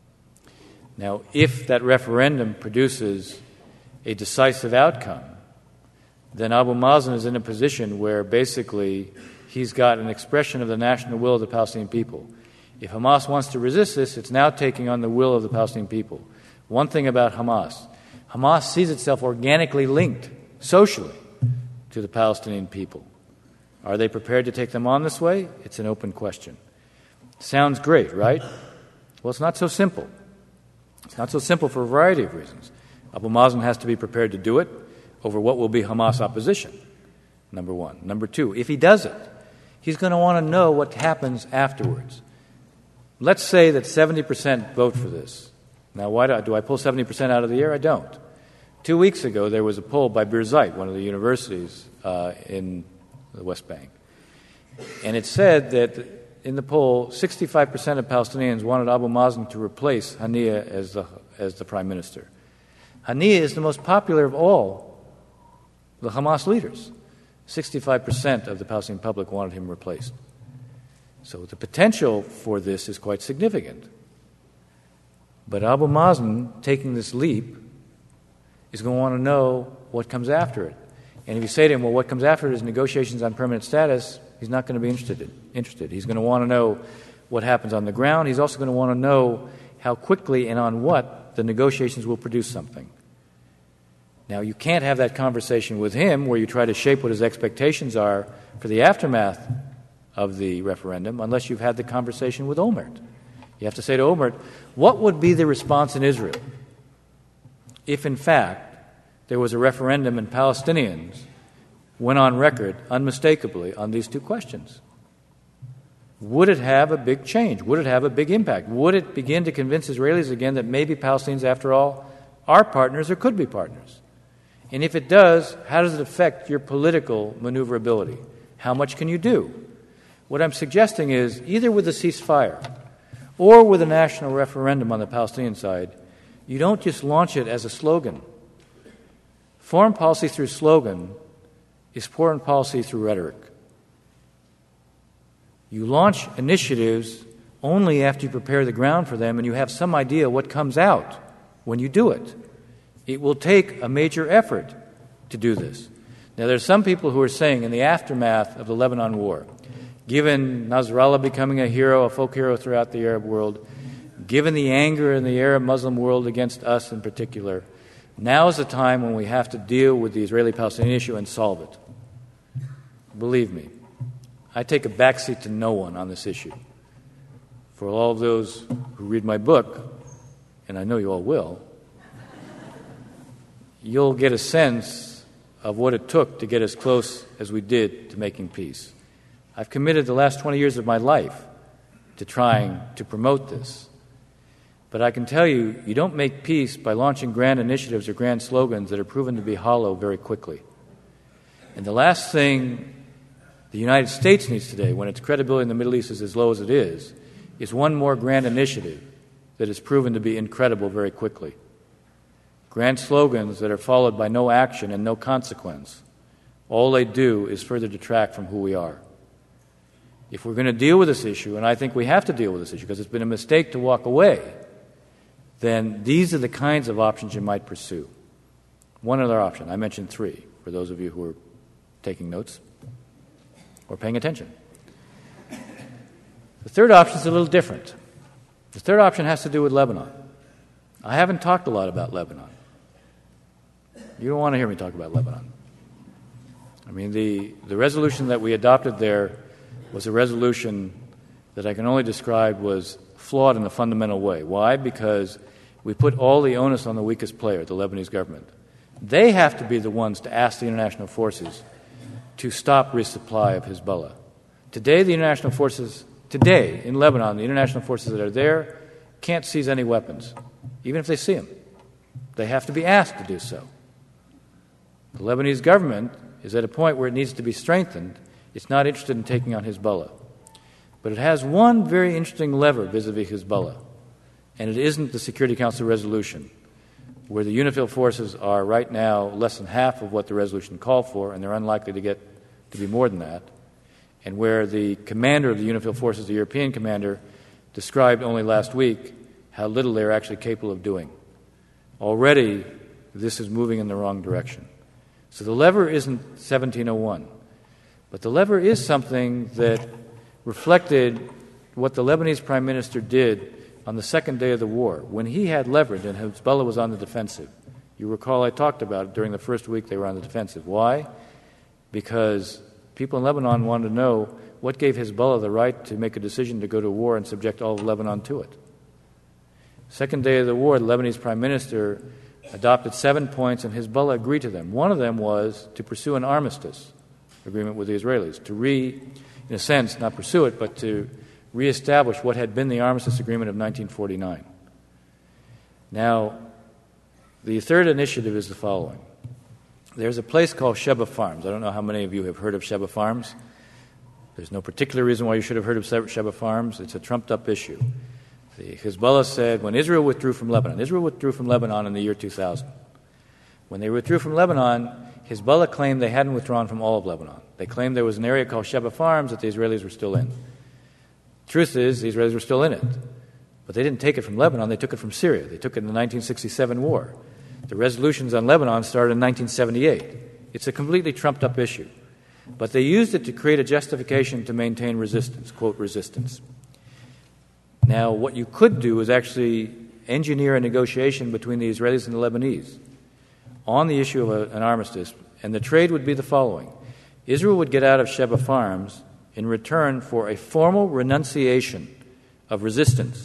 Now, if that referendum produces a decisive outcome, then Abu Mazen is in a position where basically he's got an expression of the national will of the Palestinian people. If Hamas wants to resist this, it's now taking on the will of the Palestinian people. One thing about Hamas, Hamas sees itself organically linked, socially, to the Palestinian people. Are they prepared to take them on this way? It's an open question. Sounds great, right? Well, it's not so simple. It's not so simple for a variety of reasons. Abu Mazen has to be prepared to do it. over what will be Hamas opposition, number one. Number two, if he does it, he's going to want to know what happens afterwards. Let's say that seventy percent vote for this. Now, why do I, do I pull seventy percent out of the air? I don't. Two weeks ago, there was a poll by Birzeit, one of the universities uh, in the West Bank. And it said that in the poll, sixty-five percent of Palestinians wanted Abu Mazen to replace Haniyeh as the, as the prime minister. Haniyeh is the most popular of all the Hamas leaders. sixty-five percent of the Palestinian public wanted him replaced. So the potential for this is quite significant. But Abu Mazen, taking this leap, is going to want to know what comes after it. And if you say to him, well, what comes after it is negotiations on permanent status, he's not going to be interested. interested. He's going to want to know what happens on the ground. He's also going to want to know how quickly and on what the negotiations will produce something. Now, you can't have that conversation with him where you try to shape what his expectations are for the aftermath of the referendum unless you've had the conversation with Olmert. You have to say to Olmert, what would be the response in Israel if, in fact, there was a referendum and Palestinians went on record unmistakably on these two questions? Would it have a big change? Would it have a big impact? Would it begin to convince Israelis again that maybe Palestinians, after all, are partners or could be partners? And if it does, how does it affect your political maneuverability? How much can you do? What I'm suggesting is, either with a ceasefire or with a national referendum on the Palestinian side, you don't just launch it as a slogan. Foreign policy through slogan is foreign policy through rhetoric. You launch initiatives only after you prepare the ground for them and you have some idea what comes out when you do it. It will take a major effort to do this. Now, there are some people who are saying in the aftermath of the Lebanon war, given Nasrallah becoming a hero, a folk hero throughout the Arab world, given the anger in the Arab Muslim world against us in particular, now is the time when we have to deal with the Israeli-Palestinian issue and solve it. Believe me, I take a backseat to no one on this issue. For all of those who read my book, and I know you all will, you'll get a sense of what it took to get as close as we did to making peace. I've committed the last twenty years of my life to trying to promote this. But I can tell you, you don't make peace by launching grand initiatives or grand slogans that are proven to be hollow very quickly. And the last thing the United States needs today, when its credibility in the Middle East is as low as it is, is one more grand initiative that is proven to be incredible very quickly. Grand slogans that are followed by no action and no consequence. All they do is further detract from who we are. If we're going to deal with this issue, and I think we have to deal with this issue because it's been a mistake to walk away, then these are the kinds of options you might pursue. One other option, I mentioned three, for those of you who are taking notes or paying attention. The third option is a little different. The third option has to do with Lebanon. I haven't talked a lot about Lebanon. You don't want to hear me talk about Lebanon. I mean, the, the resolution that we adopted there was a resolution that I can only describe was flawed in a fundamental way. Why? Because we put all the onus on the weakest player, the Lebanese government. They have to be the ones to ask the international forces to stop resupply of Hezbollah. Today, the international forces, today in Lebanon, the international forces that are there can't seize any weapons, even if they see them. They have to be asked to do so. The Lebanese government is at a point where it needs to be strengthened. It's not interested in taking on Hezbollah. But it has one very interesting lever vis-a-vis Hezbollah, and it isn't the Security Council resolution, where the UNIFIL forces are right now less than half of what the resolution called for, and they're unlikely to get to be more than that, and where the commander of the UNIFIL forces, the European commander, described only last week how little they're actually capable of doing. Already, this is moving in the wrong direction. So the lever isn't seventeen oh one, but the lever is something that reflected what the Lebanese prime minister did on the second day of the war, when he had leverage and Hezbollah was on the defensive. You recall I talked about it during the first week they were on the defensive. Why? Because people in Lebanon wanted to know what gave Hezbollah the right to make a decision to go to war and subject all of Lebanon to it. Second day of the war, the Lebanese prime minister adopted seven points, and Hezbollah agreed to them. One of them was to pursue an armistice agreement with the Israelis, to re, in a sense, not pursue it, but to reestablish what had been the armistice agreement of nineteen forty-nine. Now, the third initiative is the following. There's a place called Sheba Farms. I don't know how many of you have heard of Sheba Farms. There's no particular reason why you should have heard of Sheba Farms. It's a trumped-up issue. The Hezbollah said when Israel withdrew from Lebanon, Israel withdrew from Lebanon in the year two thousand. When they withdrew from Lebanon, Hezbollah claimed they hadn't withdrawn from all of Lebanon. They claimed there was an area called Sheba Farms that the Israelis were still in. Truth is, the Israelis were still in it. But they didn't take it from Lebanon, they took it from Syria. They took it in the nineteen sixty-seven war. The resolutions on Lebanon started in nineteen seventy-eight. It's a completely trumped-up issue. But they used it to create a justification to maintain resistance, quote, resistance. Now, what you could do is actually engineer a negotiation between the Israelis and the Lebanese on the issue of a, an armistice, and the trade would be the following. Israel would get out of Sheba Farms in return for a formal renunciation of resistance.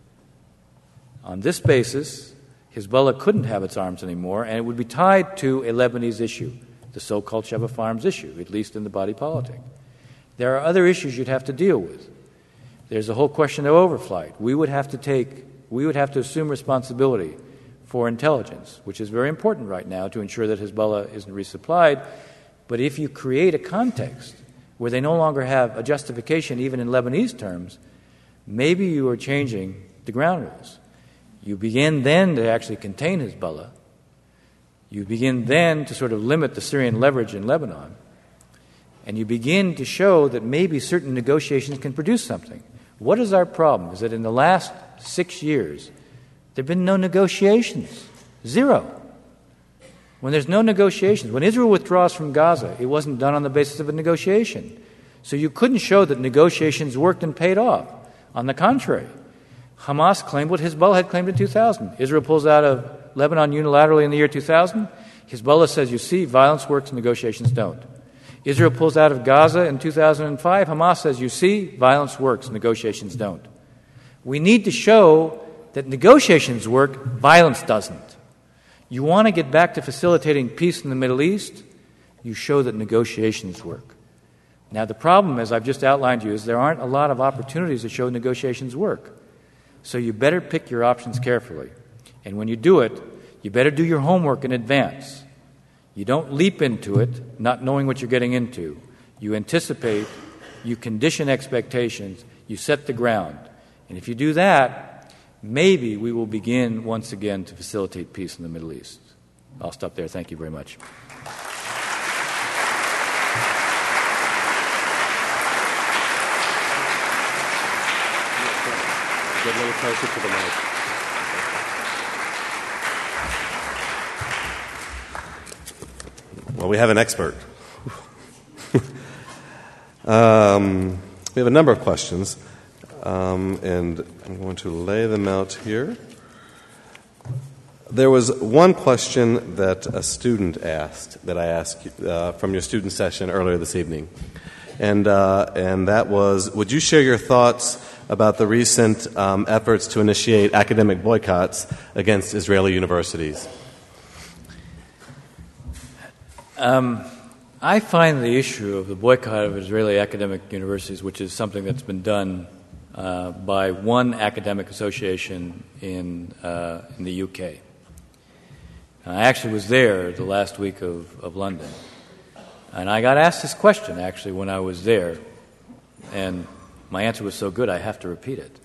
On this basis, Hezbollah couldn't have its arms anymore, and it would be tied to a Lebanese issue, the so-called Sheba Farms issue, at least in the body politic. There are other issues you'd have to deal with. There's the whole question of overflight. We would have to take, we would have to assume responsibility for intelligence, which is very important right now to ensure that Hezbollah isn't resupplied. But if you create a context where they no longer have a justification, even in Lebanese terms, maybe you are changing the ground rules. You begin then to actually contain Hezbollah. You begin then to sort of limit the Syrian leverage in Lebanon. And you begin to show that maybe certain negotiations can produce something. What is our problem? Is that in the last six years, there have been no negotiations. Zero. When there's no negotiations, when Israel withdraws from Gaza, it wasn't done on the basis of a negotiation. So you couldn't show that negotiations worked and paid off. On the contrary, Hamas claimed what Hezbollah had claimed in two thousand. Israel pulls out of Lebanon unilaterally in the year two thousand. Hezbollah says, you see, violence works, negotiations don't. Israel pulls out of Gaza in two thousand five. Hamas says, you see, violence works, negotiations don't. We need to show that negotiations work, violence doesn't. You want to get back to facilitating peace in the Middle East, you show that negotiations work. Now, the problem, as I've just outlined to you, is there aren't a lot of opportunities to show negotiations work. So you better pick your options carefully. And when you do it, you better do your homework in advance. You don't leap into it not knowing what you're getting into. You anticipate, you condition expectations, you set the ground. And if you do that, maybe we will begin once again to facilitate peace in the Middle East. I'll stop there. Thank you very much. Get a little closer to the mic. Well, we have an expert. um, we have a number of questions, um, and I'm going to lay them out here. There was one question that a student asked that I asked uh, from your student session earlier this evening, and uh, and that was, would you share your thoughts about the recent um, efforts to initiate academic boycotts against Israeli universities? Um, I find the issue of the boycott of Israeli academic universities, which is something that's been done uh, by one academic association in uh, in the U K. And I actually was there the last week of, of London. And I got asked this question, actually, when I was there. And my answer was so good, I have to repeat it.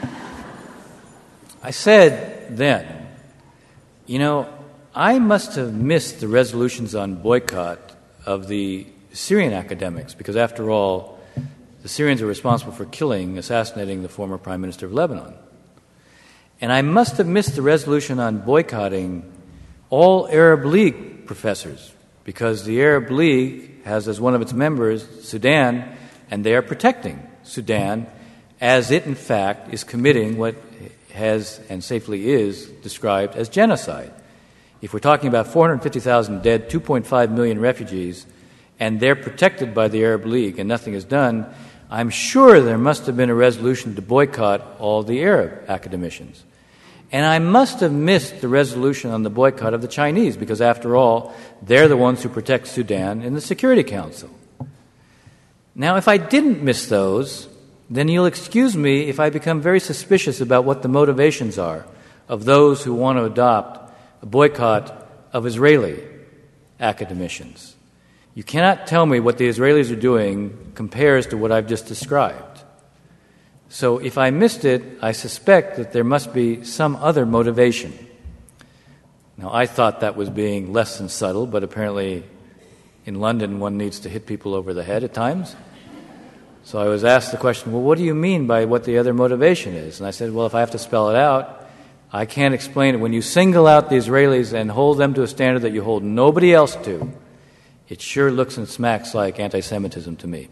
I said then, you know, I must have missed the resolutions on boycott of the Syrian academics, because after all, the Syrians are responsible for killing, assassinating the former Prime Minister of Lebanon. And I must have missed the resolution on boycotting all Arab League professors, because the Arab League has as one of its members Sudan, and they are protecting Sudan as it, in fact, is committing what has and safely is described as genocide. If we're talking about four hundred fifty thousand dead, two point five million refugees, and they're protected by the Arab League and nothing is done, I'm sure there must have been a resolution to boycott all the Arab academicians. And I must have missed the resolution on the boycott of the Chinese, because after all, they're the ones who protect Sudan in the Security Council. Now, if I didn't miss those, then you'll excuse me if I become very suspicious about what the motivations are of those who want to adopt a boycott of Israeli academicians. You cannot tell me what the Israelis are doing compares to what I've just described. So if I missed it, I suspect that there must be some other motivation. Now, I thought that was being less than subtle, but apparently in London one needs to hit people over the head at times. So I was asked the question, well, what do you mean by what the other motivation is? And I said, well, if I have to spell it out, I can't explain it. When you single out the Israelis and hold them to a standard that you hold nobody else to, it sure looks and smacks like anti-Semitism to me.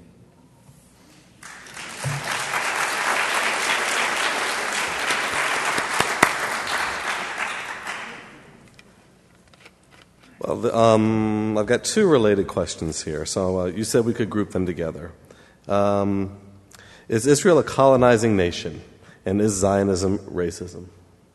Well, the, um, I've got two related questions here. So uh, you said we could group them together. Um, is Israel a colonizing nation? And is Zionism racism?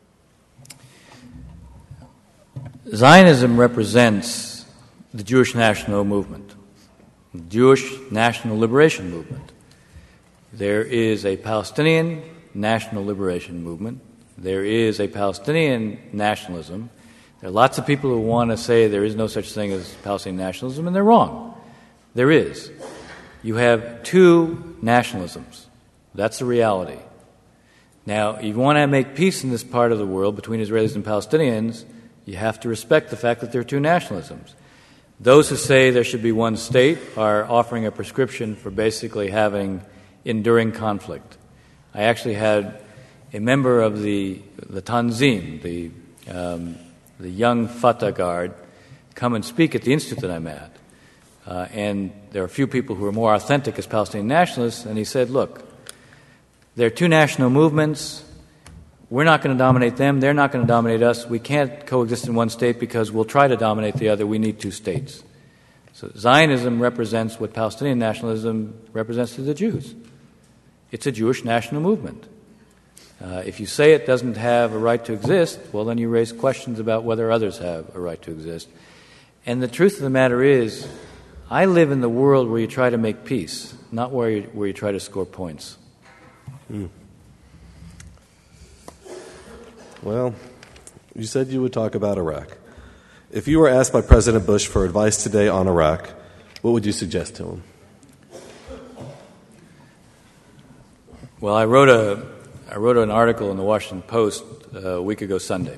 Zionism represents the Jewish national movement, the Jewish national liberation movement. There is a Palestinian national liberation movement. There is a Palestinian nationalism. There are lots of people who want to say there is no such thing as Palestinian nationalism, and they're wrong. There is. You have two nationalisms. That's the reality. Now, if you want to make peace in this part of the world between Israelis and Palestinians, you have to respect the fact that there are two nationalisms. Those who say there should be one state are offering a prescription for basically having enduring conflict. I actually had a member of the, the Tanzim, the um, the young Fatah Guard, come and speak at the institute that I'm at. Uh, and there are a few people who are more authentic as Palestinian nationalists, and he said, look, there are two national movements. We're not going to dominate them. They're not going to dominate us. We can't coexist in one state because we'll try to dominate the other. We need two states. So Zionism represents what Palestinian nationalism represents to the Jews. It's a Jewish national movement. Uh, if you say it doesn't have a right to exist, well, then you raise questions about whether others have a right to exist. And the truth of the matter is, I live in the world where you try to make peace, not where you, where you try to score points. Mm. Well, you said you would talk about Iraq. If you were asked by President Bush for advice today on Iraq, what would you suggest to him? Well, I wrote a I wrote an article in the Washington Post uh, a week ago Sunday.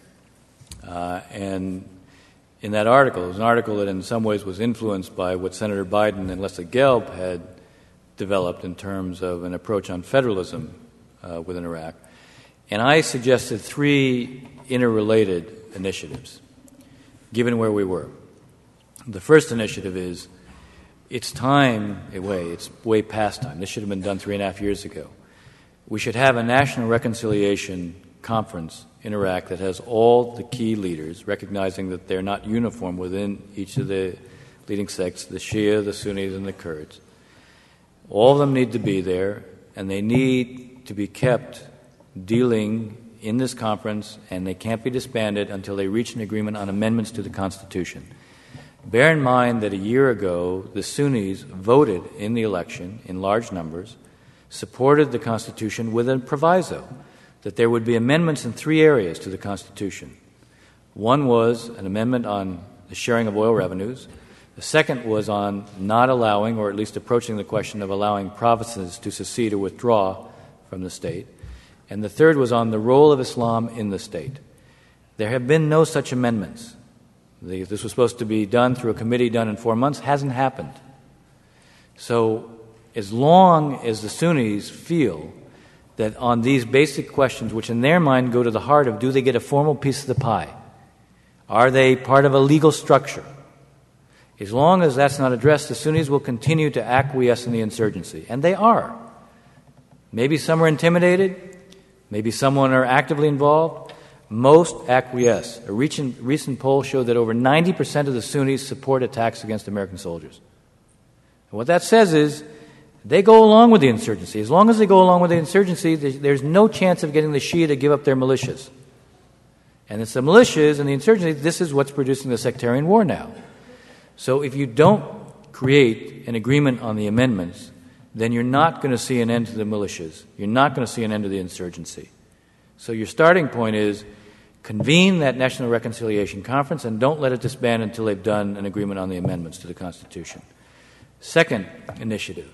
Uh, and in that article, it was an article that in some ways was influenced by what Senator Biden and Leslie Gelb had developed in terms of an approach on federalism uh, within Iraq. And I suggested three interrelated initiatives, given where we were. The first initiative is, it's time, way, it's way past time. This should have been done three and a half years ago. We should have a national reconciliation conference in Iraq that has all the key leaders, recognizing that they're not uniform within each of the leading sects, the Shia, the Sunnis, and the Kurds. All of them need to be there, and they need to be kept dealing in this conference, and they can't be disbanded until they reach an agreement on amendments to the Constitution. Bear in mind that a year ago, the Sunnis voted in the election in large numbers, supported the Constitution with a proviso that there would be amendments in three areas to the Constitution. One was an amendment on the sharing of oil revenues. The second was on not allowing, or at least approaching the question of allowing provinces to secede or withdraw from the state. And the third was on the role of Islam in the state. There have been no such amendments. The, this was supposed to be done through a committee done in four months. Hasn't happened. So as long as the Sunnis feel that on these basic questions, which in their mind go to the heart of do they get a formal piece of the pie? Are they part of a legal structure? As long as that's not addressed, the Sunnis will continue to acquiesce in the insurgency. And they are. Maybe some are intimidated. Maybe some are actively involved. Most acquiesce. A recent, recent poll showed that over ninety percent of the Sunnis support attacks against American soldiers. And what that says is they go along with the insurgency. As long as they go along with the insurgency, there's no chance of getting the Shia to give up their militias. And it's the militias and the insurgency, this is what's producing the sectarian war now. So if you don't create an agreement on the amendments, then you're not going to see an end to the militias. You're not going to see an end to the insurgency. So your starting point is convene that National Reconciliation Conference and don't let it disband until they've done an agreement on the amendments to the Constitution. Second initiative,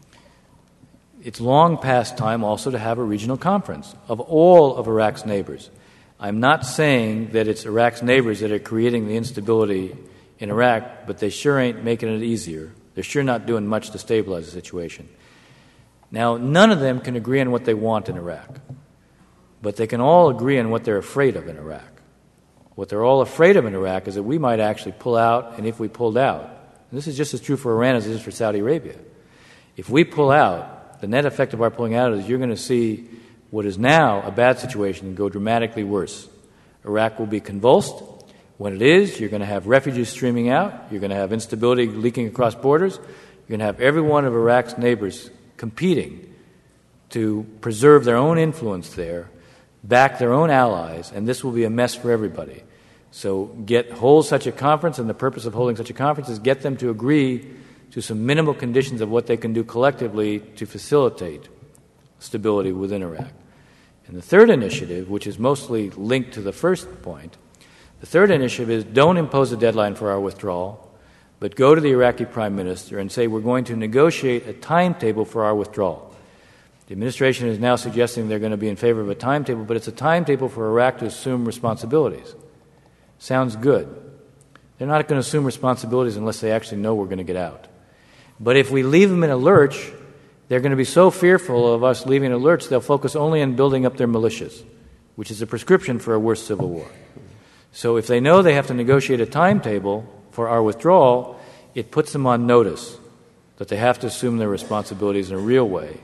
it's long past time also to have a regional conference of all of Iraq's neighbors. I'm not saying that it's Iraq's neighbors that are creating the instability in Iraq, but they sure ain't making it easier. They're sure not doing much to stabilize the situation. Now, none of them can agree on what they want in Iraq, but they can all agree on what they're afraid of in Iraq. What they're all afraid of in Iraq is that we might actually pull out, and if we pulled out, and this is just as true for Iran as it is for Saudi Arabia, if we pull out, the net effect of our pulling out is you're going to see what is now a bad situation go dramatically worse. Iraq will be convulsed. When it is, you're going to have refugees streaming out. You're going to have instability leaking across borders. You're going to have every one of Iraq's neighbors competing to preserve their own influence there, back their own allies, and this will be a mess for everybody. So get hold such a conference, and the purpose of holding such a conference is get them to agree to some minimal conditions of what they can do collectively to facilitate stability within Iraq. And the third initiative, which is mostly linked to the first point, the third initiative is don't impose a deadline for our withdrawal, but go to the Iraqi prime minister and say we're going to negotiate a timetable for our withdrawal. The administration is now suggesting they're going to be in favor of a timetable, but it's a timetable for Iraq to assume responsibilities. Sounds good. They're not going to assume responsibilities unless they actually know we're going to get out. But if we leave them in a lurch, they're going to be so fearful of us leaving a lurch, they'll focus only on building up their militias, which is a prescription for a worse civil war. So if they know they have to negotiate a timetable for our withdrawal, it puts them on notice that they have to assume their responsibilities in a real way.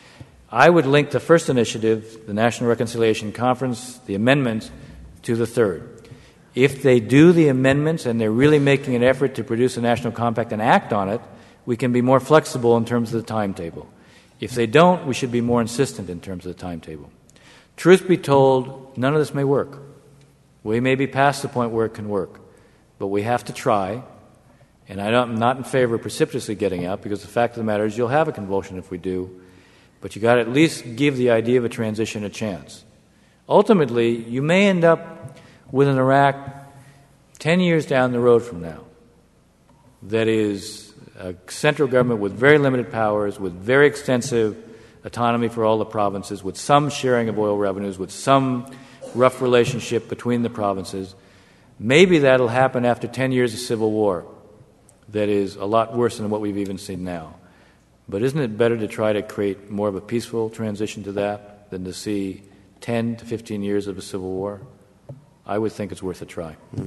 I would link the first initiative, the National Reconciliation Conference, the amendments, to the third. If they do the amendments and they're really making an effort to produce a national compact and act on it, we can be more flexible in terms of the timetable. If they don't, we should be more insistent in terms of the timetable. Truth be told, none of this may work. We may be past the point where it can work, but we have to try, and I'm not in favor of precipitously getting out, because the fact of the matter is you'll have a convulsion if we do, but you got to at least give the idea of a transition a chance. Ultimately, you may end up with an Iraq ten years down the road from now that is a central government with very limited powers, with very extensive autonomy for all the provinces, with some sharing of oil revenues, with some rough relationship between the provinces. Maybe that'll happen after ten years of civil war that is a lot worse than what we've even seen now. But isn't it better to try to create more of a peaceful transition to that than to see ten to fifteen years of a civil war? I would think it's worth a try. Mm.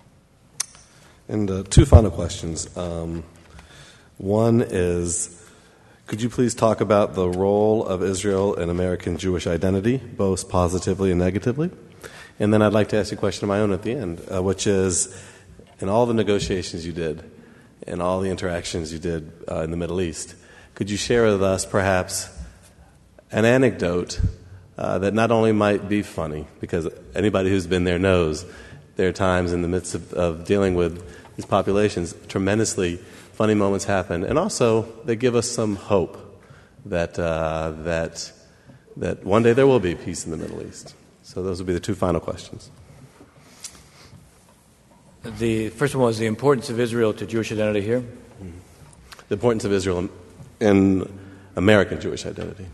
And uh, two final questions. Um, one is, could you please talk about the role of Israel in American Jewish identity, both positively and negatively? And then I'd like to ask you a question of my own at the end, uh, which is, in all the negotiations you did, and all the interactions you did uh, in the Middle East, could you share with us perhaps an anecdote uh, that not only might be funny, because anybody who's been there knows there are times in the midst of, of dealing with these populations, tremendously funny moments happen, and also they give us some hope that uh, that that one day there will be peace in the Middle East. So those would be the two final questions. The first one was the importance of Israel to Jewish identity here. Mm-hmm. The importance of Israel in American Jewish identity.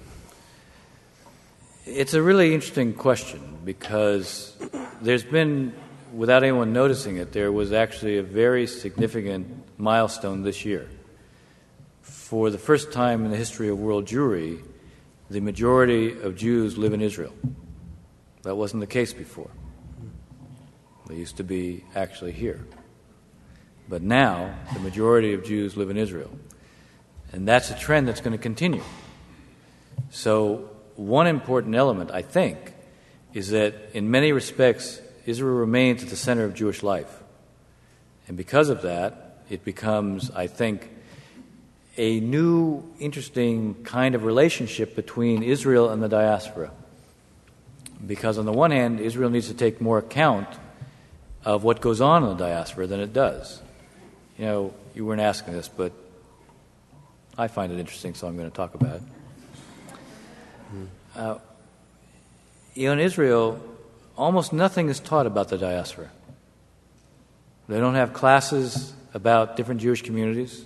It's a really interesting question because there's been, without anyone noticing it, there was actually a very significant milestone this year. For the first time in the history of world Jewry, the majority of Jews live in Israel. That wasn't the case before. They used to be actually here. But now, the majority of Jews live in Israel. And that's a trend that's going to continue. So, one important element, I think, is that in many respects, Israel remains at the center of Jewish life. And because of that, it becomes, I think, a new, interesting kind of relationship between Israel and the diaspora. because on the one hand, Israel needs to take more account of what goes on in the diaspora than it does. You know, you weren't asking this, but I find it interesting, so I'm going to talk about it. Uh, you know, in Israel, almost nothing is taught about the diaspora. They don't have classes about different Jewish communities.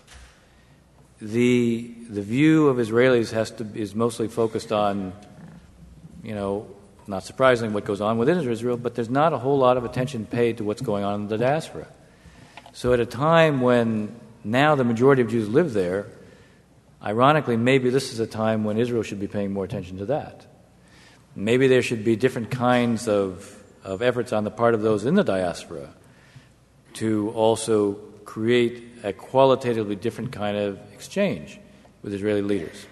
The the view of Israelis has to is mostly focused on, you know, not surprisingly, what goes on within Israel, but there's not a whole lot of attention paid to what's going on in the diaspora. So at a time when now the majority of Jews live there, ironically, maybe this is a time when Israel should be paying more attention to that. Maybe there should be different kinds of, of efforts on the part of those in the diaspora to also create a qualitatively different kind of exchange with Israeli leaders.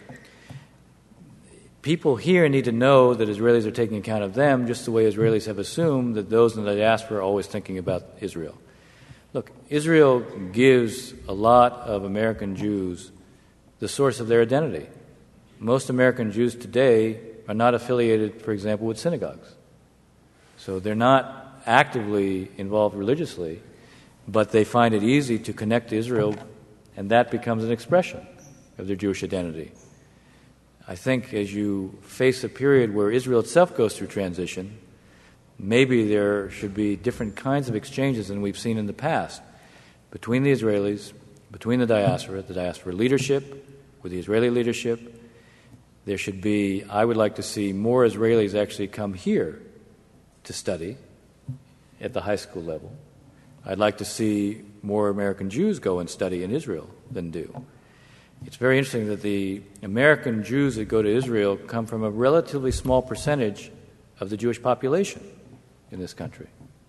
People here need to know that Israelis are taking account of them just the way Israelis have assumed that those in the diaspora are always thinking about Israel. Look, Israel gives a lot of American Jews the source of their identity. Most American Jews today are not affiliated, for example, with synagogues. So they're not actively involved religiously, but they find it easy to connect to Israel, and that becomes an expression of their Jewish identity. I think as you face a period where Israel itself goes through transition, maybe there should be different kinds of exchanges than we've seen in the past between the Israelis, between the diaspora, the diaspora leadership, with the Israeli leadership. There should be, I would like to see more Israelis actually come here to study at the high school level. I'd like to see more American Jews go and study in Israel than do. It's very interesting that the American Jews that go to Israel come from a relatively small percentage of the Jewish population in this country.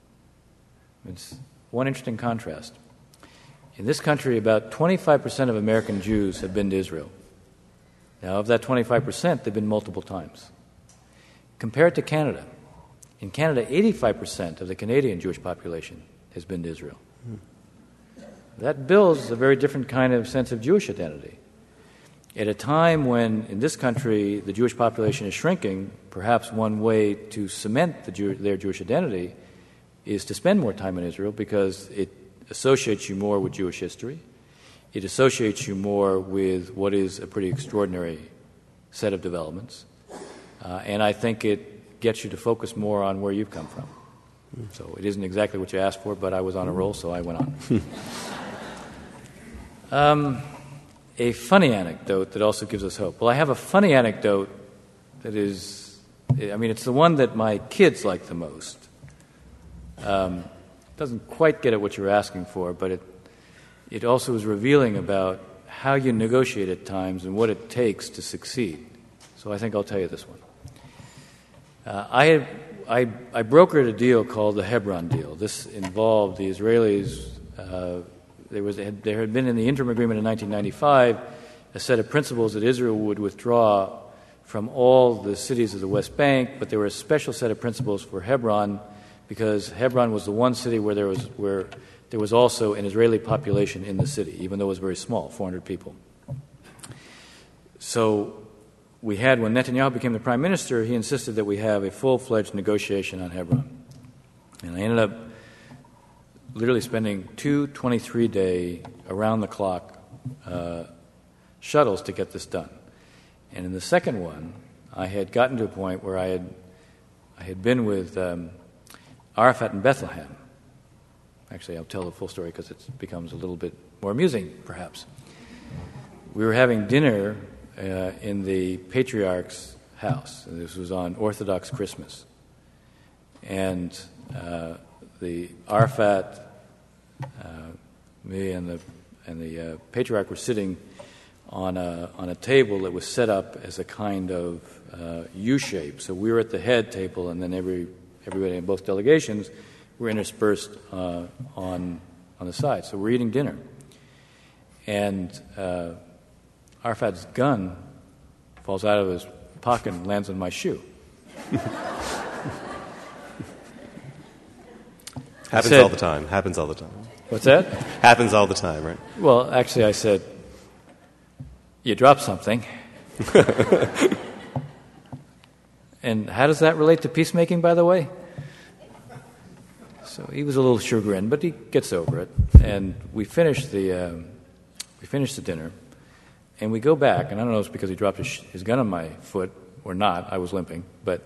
It's one interesting contrast. In this country, about twenty-five percent of American Jews have been to Israel. Now, of that twenty-five percent, they've been multiple times. Compared to Canada, in Canada, eighty-five percent of the Canadian Jewish population has been to Israel. Hmm. That builds a very different kind of sense of Jewish identity. At a time when, in this country, the Jewish population is shrinking, perhaps one way to cement the Jew- their Jewish identity is to spend more time in Israel because it associates you more with Jewish history. It associates you more with what is a pretty extraordinary set of developments. Uh, and I think it gets you to focus more on where you've come from. Mm. So it isn't exactly what you asked for, but I was on a roll, so I went on. um, a funny anecdote that also gives us hope. Well, I have a funny anecdote that is, I mean, it's the one that my kids like the most. Um, doesn't quite get at what you're asking for, but it it also is revealing about how you negotiate at times and what it takes to succeed. So I think I'll tell you this one. Uh, I, had, I I brokered a deal called the Hebron deal. This involved the Israelis. Uh, there was there had been in the interim agreement in nineteen ninety-five a set of principles that Israel would withdraw from all the cities of the West Bank, but there were a special set of principles for Hebron, because Hebron was the one city where there was where there was also an Israeli population in the city, even though it was very small, four hundred people. So we had, when Netanyahu became the prime minister, he insisted that we have a full-fledged negotiation on Hebron. And I ended up literally spending two twenty-three-day, around-the-clock uh, shuttles to get this done. And in the second one, I had gotten to a point where I had I had been with um, Arafat in Bethlehem. Actually, I'll tell the full story because it becomes a little bit more amusing, perhaps. We were having dinner uh, in the Patriarch's house, and this was on Orthodox Christmas. And uh, the Arafat, uh, me, and the and the uh, Patriarch were sitting on a on a table that was set up as a kind of uh, U shape. So we were at the head table, and then every everybody in both delegations were interspersed uh, on on the side. So we're eating dinner, and uh, Arafat's gun falls out of his pocket and lands on my shoe. Happens said, all the time. Happens all the time. What's that? Happens all the time, right? Well, actually, I said, "You dropped something." And how does that relate to peacemaking, by the way? So he was a little chagrined, but he gets over it. And we finish the um, we finish the dinner, and we go back. And I don't know if it's because he dropped his, his gun on my foot or not. I was limping, but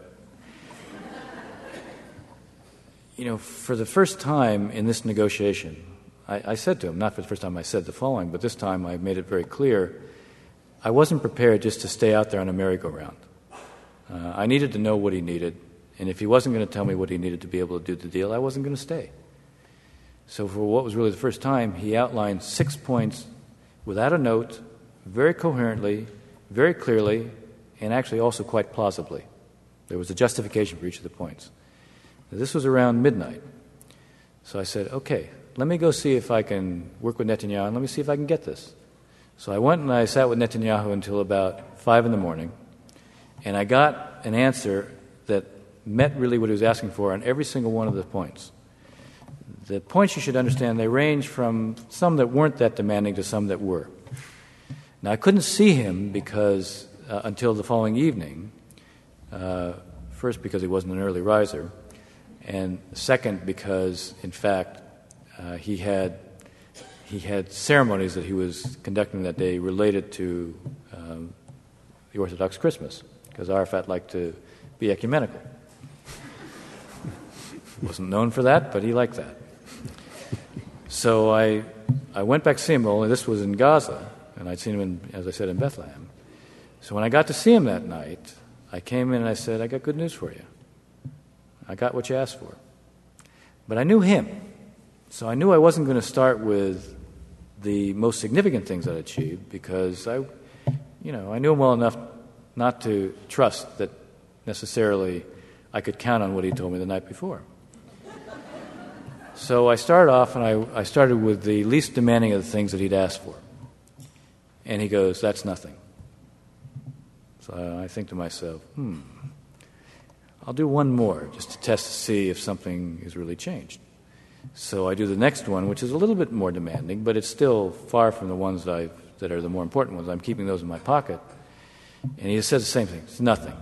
you know, for the first time in this negotiation, I, I said to him, not for the first time I said the following, but this time I made it very clear, I wasn't prepared just to stay out there on a merry-go-round. Uh, I needed to know what he needed, and if he wasn't going to tell me what he needed to be able to do the deal, I wasn't going to stay. So for what was really the first time, he outlined six points without a note, very coherently, very clearly, and actually also quite plausibly. There was a justification for each of the points. Now, this was around midnight. So I said, okay, let me go see if I can work with Netanyahu, and let me see if I can get this. So I went and I sat with Netanyahu until about five in the morning, and I got an answer that met really what he was asking for on every single one of the points. The points, you should understand, they range from some that weren't that demanding to some that were. Now, I couldn't see him because uh, until the following evening, uh, first because he wasn't an early riser, and second because, in fact, uh, he had he had ceremonies that he was conducting that day related to um, the Orthodox Christmas, because Arafat liked to be ecumenical. Wasn't known for that, but he liked that. So I I went back to see him, only this was in Gaza, and I'd seen him, in, as I said, in Bethlehem. So when I got to see him that night, I came in and I said, I got good news for you. I got what you asked for. But I knew him, so I knew I wasn't going to start with the most significant things I'd achieved, because I, you know, I knew him well enough not to trust that necessarily I could count on what he told me the night before. So I started off, and I, I started with the least demanding of the things that he'd asked for. And he goes, that's nothing. So I think to myself, hmm, I'll do one more just to test to see if something has really changed. So I do the next one, which is a little bit more demanding, but it's still far from the ones that, I've, that are the more important ones. I'm keeping those in my pocket. And he says the same thing. It's nothing.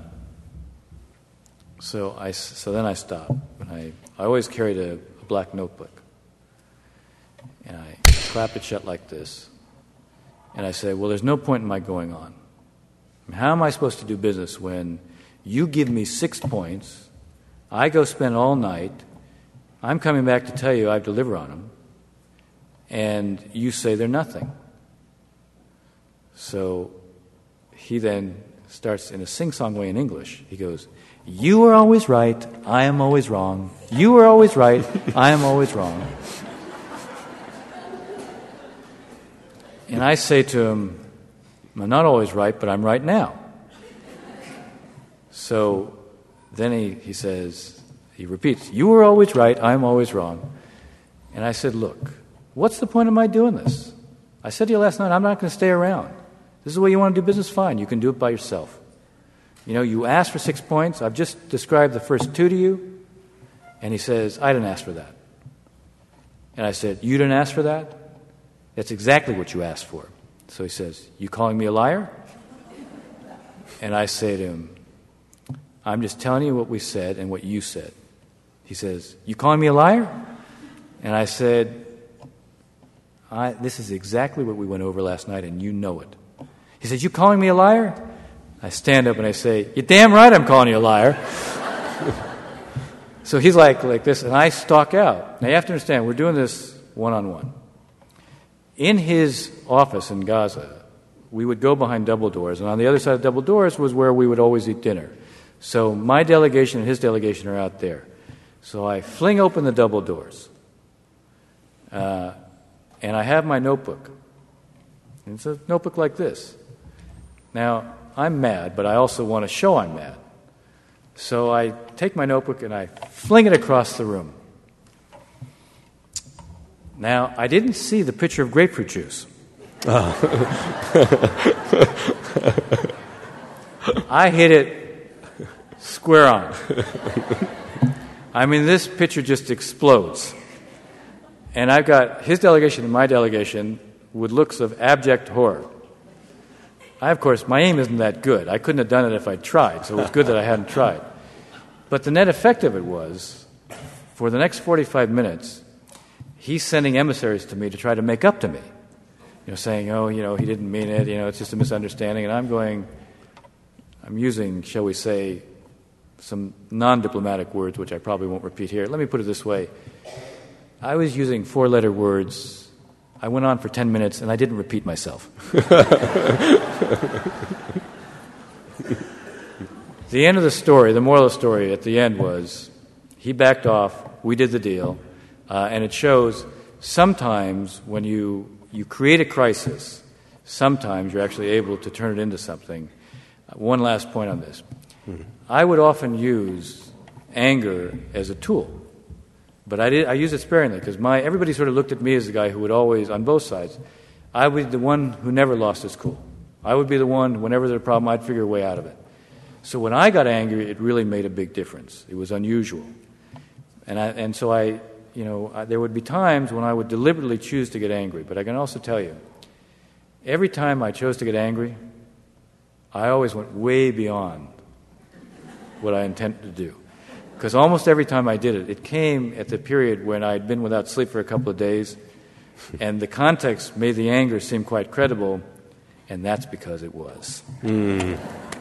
So I, so then I stop. And I, I always carried a, a black notebook. And I clap it shut like this. And I say, well, there's no point in my going on. I mean, how am I supposed to do business when you give me six points, I go spend all night, I'm coming back to tell you I've delivered on them, and you say they're nothing? So he then starts in a sing-song way in English. He goes, you are always right, I am always wrong. You are always right, I am always wrong. And I say to him, I'm not always right, but I'm right now. So then he, he says, he repeats, you were always right, I'm always wrong. And I said, look, what's the point of my doing this? I said to you last night, I'm not going to stay around. This is the way you want to do business, fine. You can do it by yourself. You know, you asked for six points. I've just described the first two to you. And he says, I didn't ask for that. And I said, you didn't ask for that? That's exactly what you asked for. So he says, you calling me a liar? And I say to him, I'm just telling you what we said and what you said. He says, you calling me a liar? And I said, I, this is exactly what we went over last night, and you know it. He says, you calling me a liar? I stand up and I say, you're damn right I'm calling you a liar. So he's like, like this, and I stalk out. Now you have to understand, we're doing this one-on-one. In his office in Gaza, we would go behind double doors, and on the other side of double doors was where we would always eat dinner. So my delegation and his delegation are out there. So I fling open the double doors, uh, and I have my notebook. And it's a notebook like this. Now, I'm mad, but I also want to show I'm mad. So I take my notebook and I fling it across the room. Now, I didn't see the picture of grapefruit juice. Oh. I hit it square on. I mean, this picture just explodes. And I've got his delegation and my delegation with looks of abject horror. I, of course, my aim isn't that good. I couldn't have done it if I'd tried, so it was good that I hadn't tried. But the net effect of it was, for the next forty-five minutes, he's sending emissaries to me to try to make up to me. You know, saying, oh, you know, he didn't mean it, you know, it's just a misunderstanding. And I'm going, I'm using, shall we say, some non-diplomatic words, which I probably won't repeat here. Let me put it this way. I was using four-letter words. I went on for ten minutes, and I didn't repeat myself. The end of the story, the moral of the story at the end was, he backed off, we did the deal, uh, and it shows sometimes when you, you create a crisis, sometimes you're actually able to turn it into something. Uh, one last point on this. Mm-hmm. I would often use anger as a tool, but I, did, I use it sparingly because my everybody sort of looked at me as the guy who would always, on both sides, I would be the one who never lost his cool. I would be the one, whenever there's a problem, I'd figure a way out of it. So when I got angry, it really made a big difference. It was unusual. And I, and so I, you know, I, there would be times when I would deliberately choose to get angry. But I can also tell you, every time I chose to get angry, I always went way beyond what I intended to do. Because almost every time I did it, it came at the period when I'd been without sleep for a couple of days, and the context made the anger seem quite credible, and that's because it was. Mm.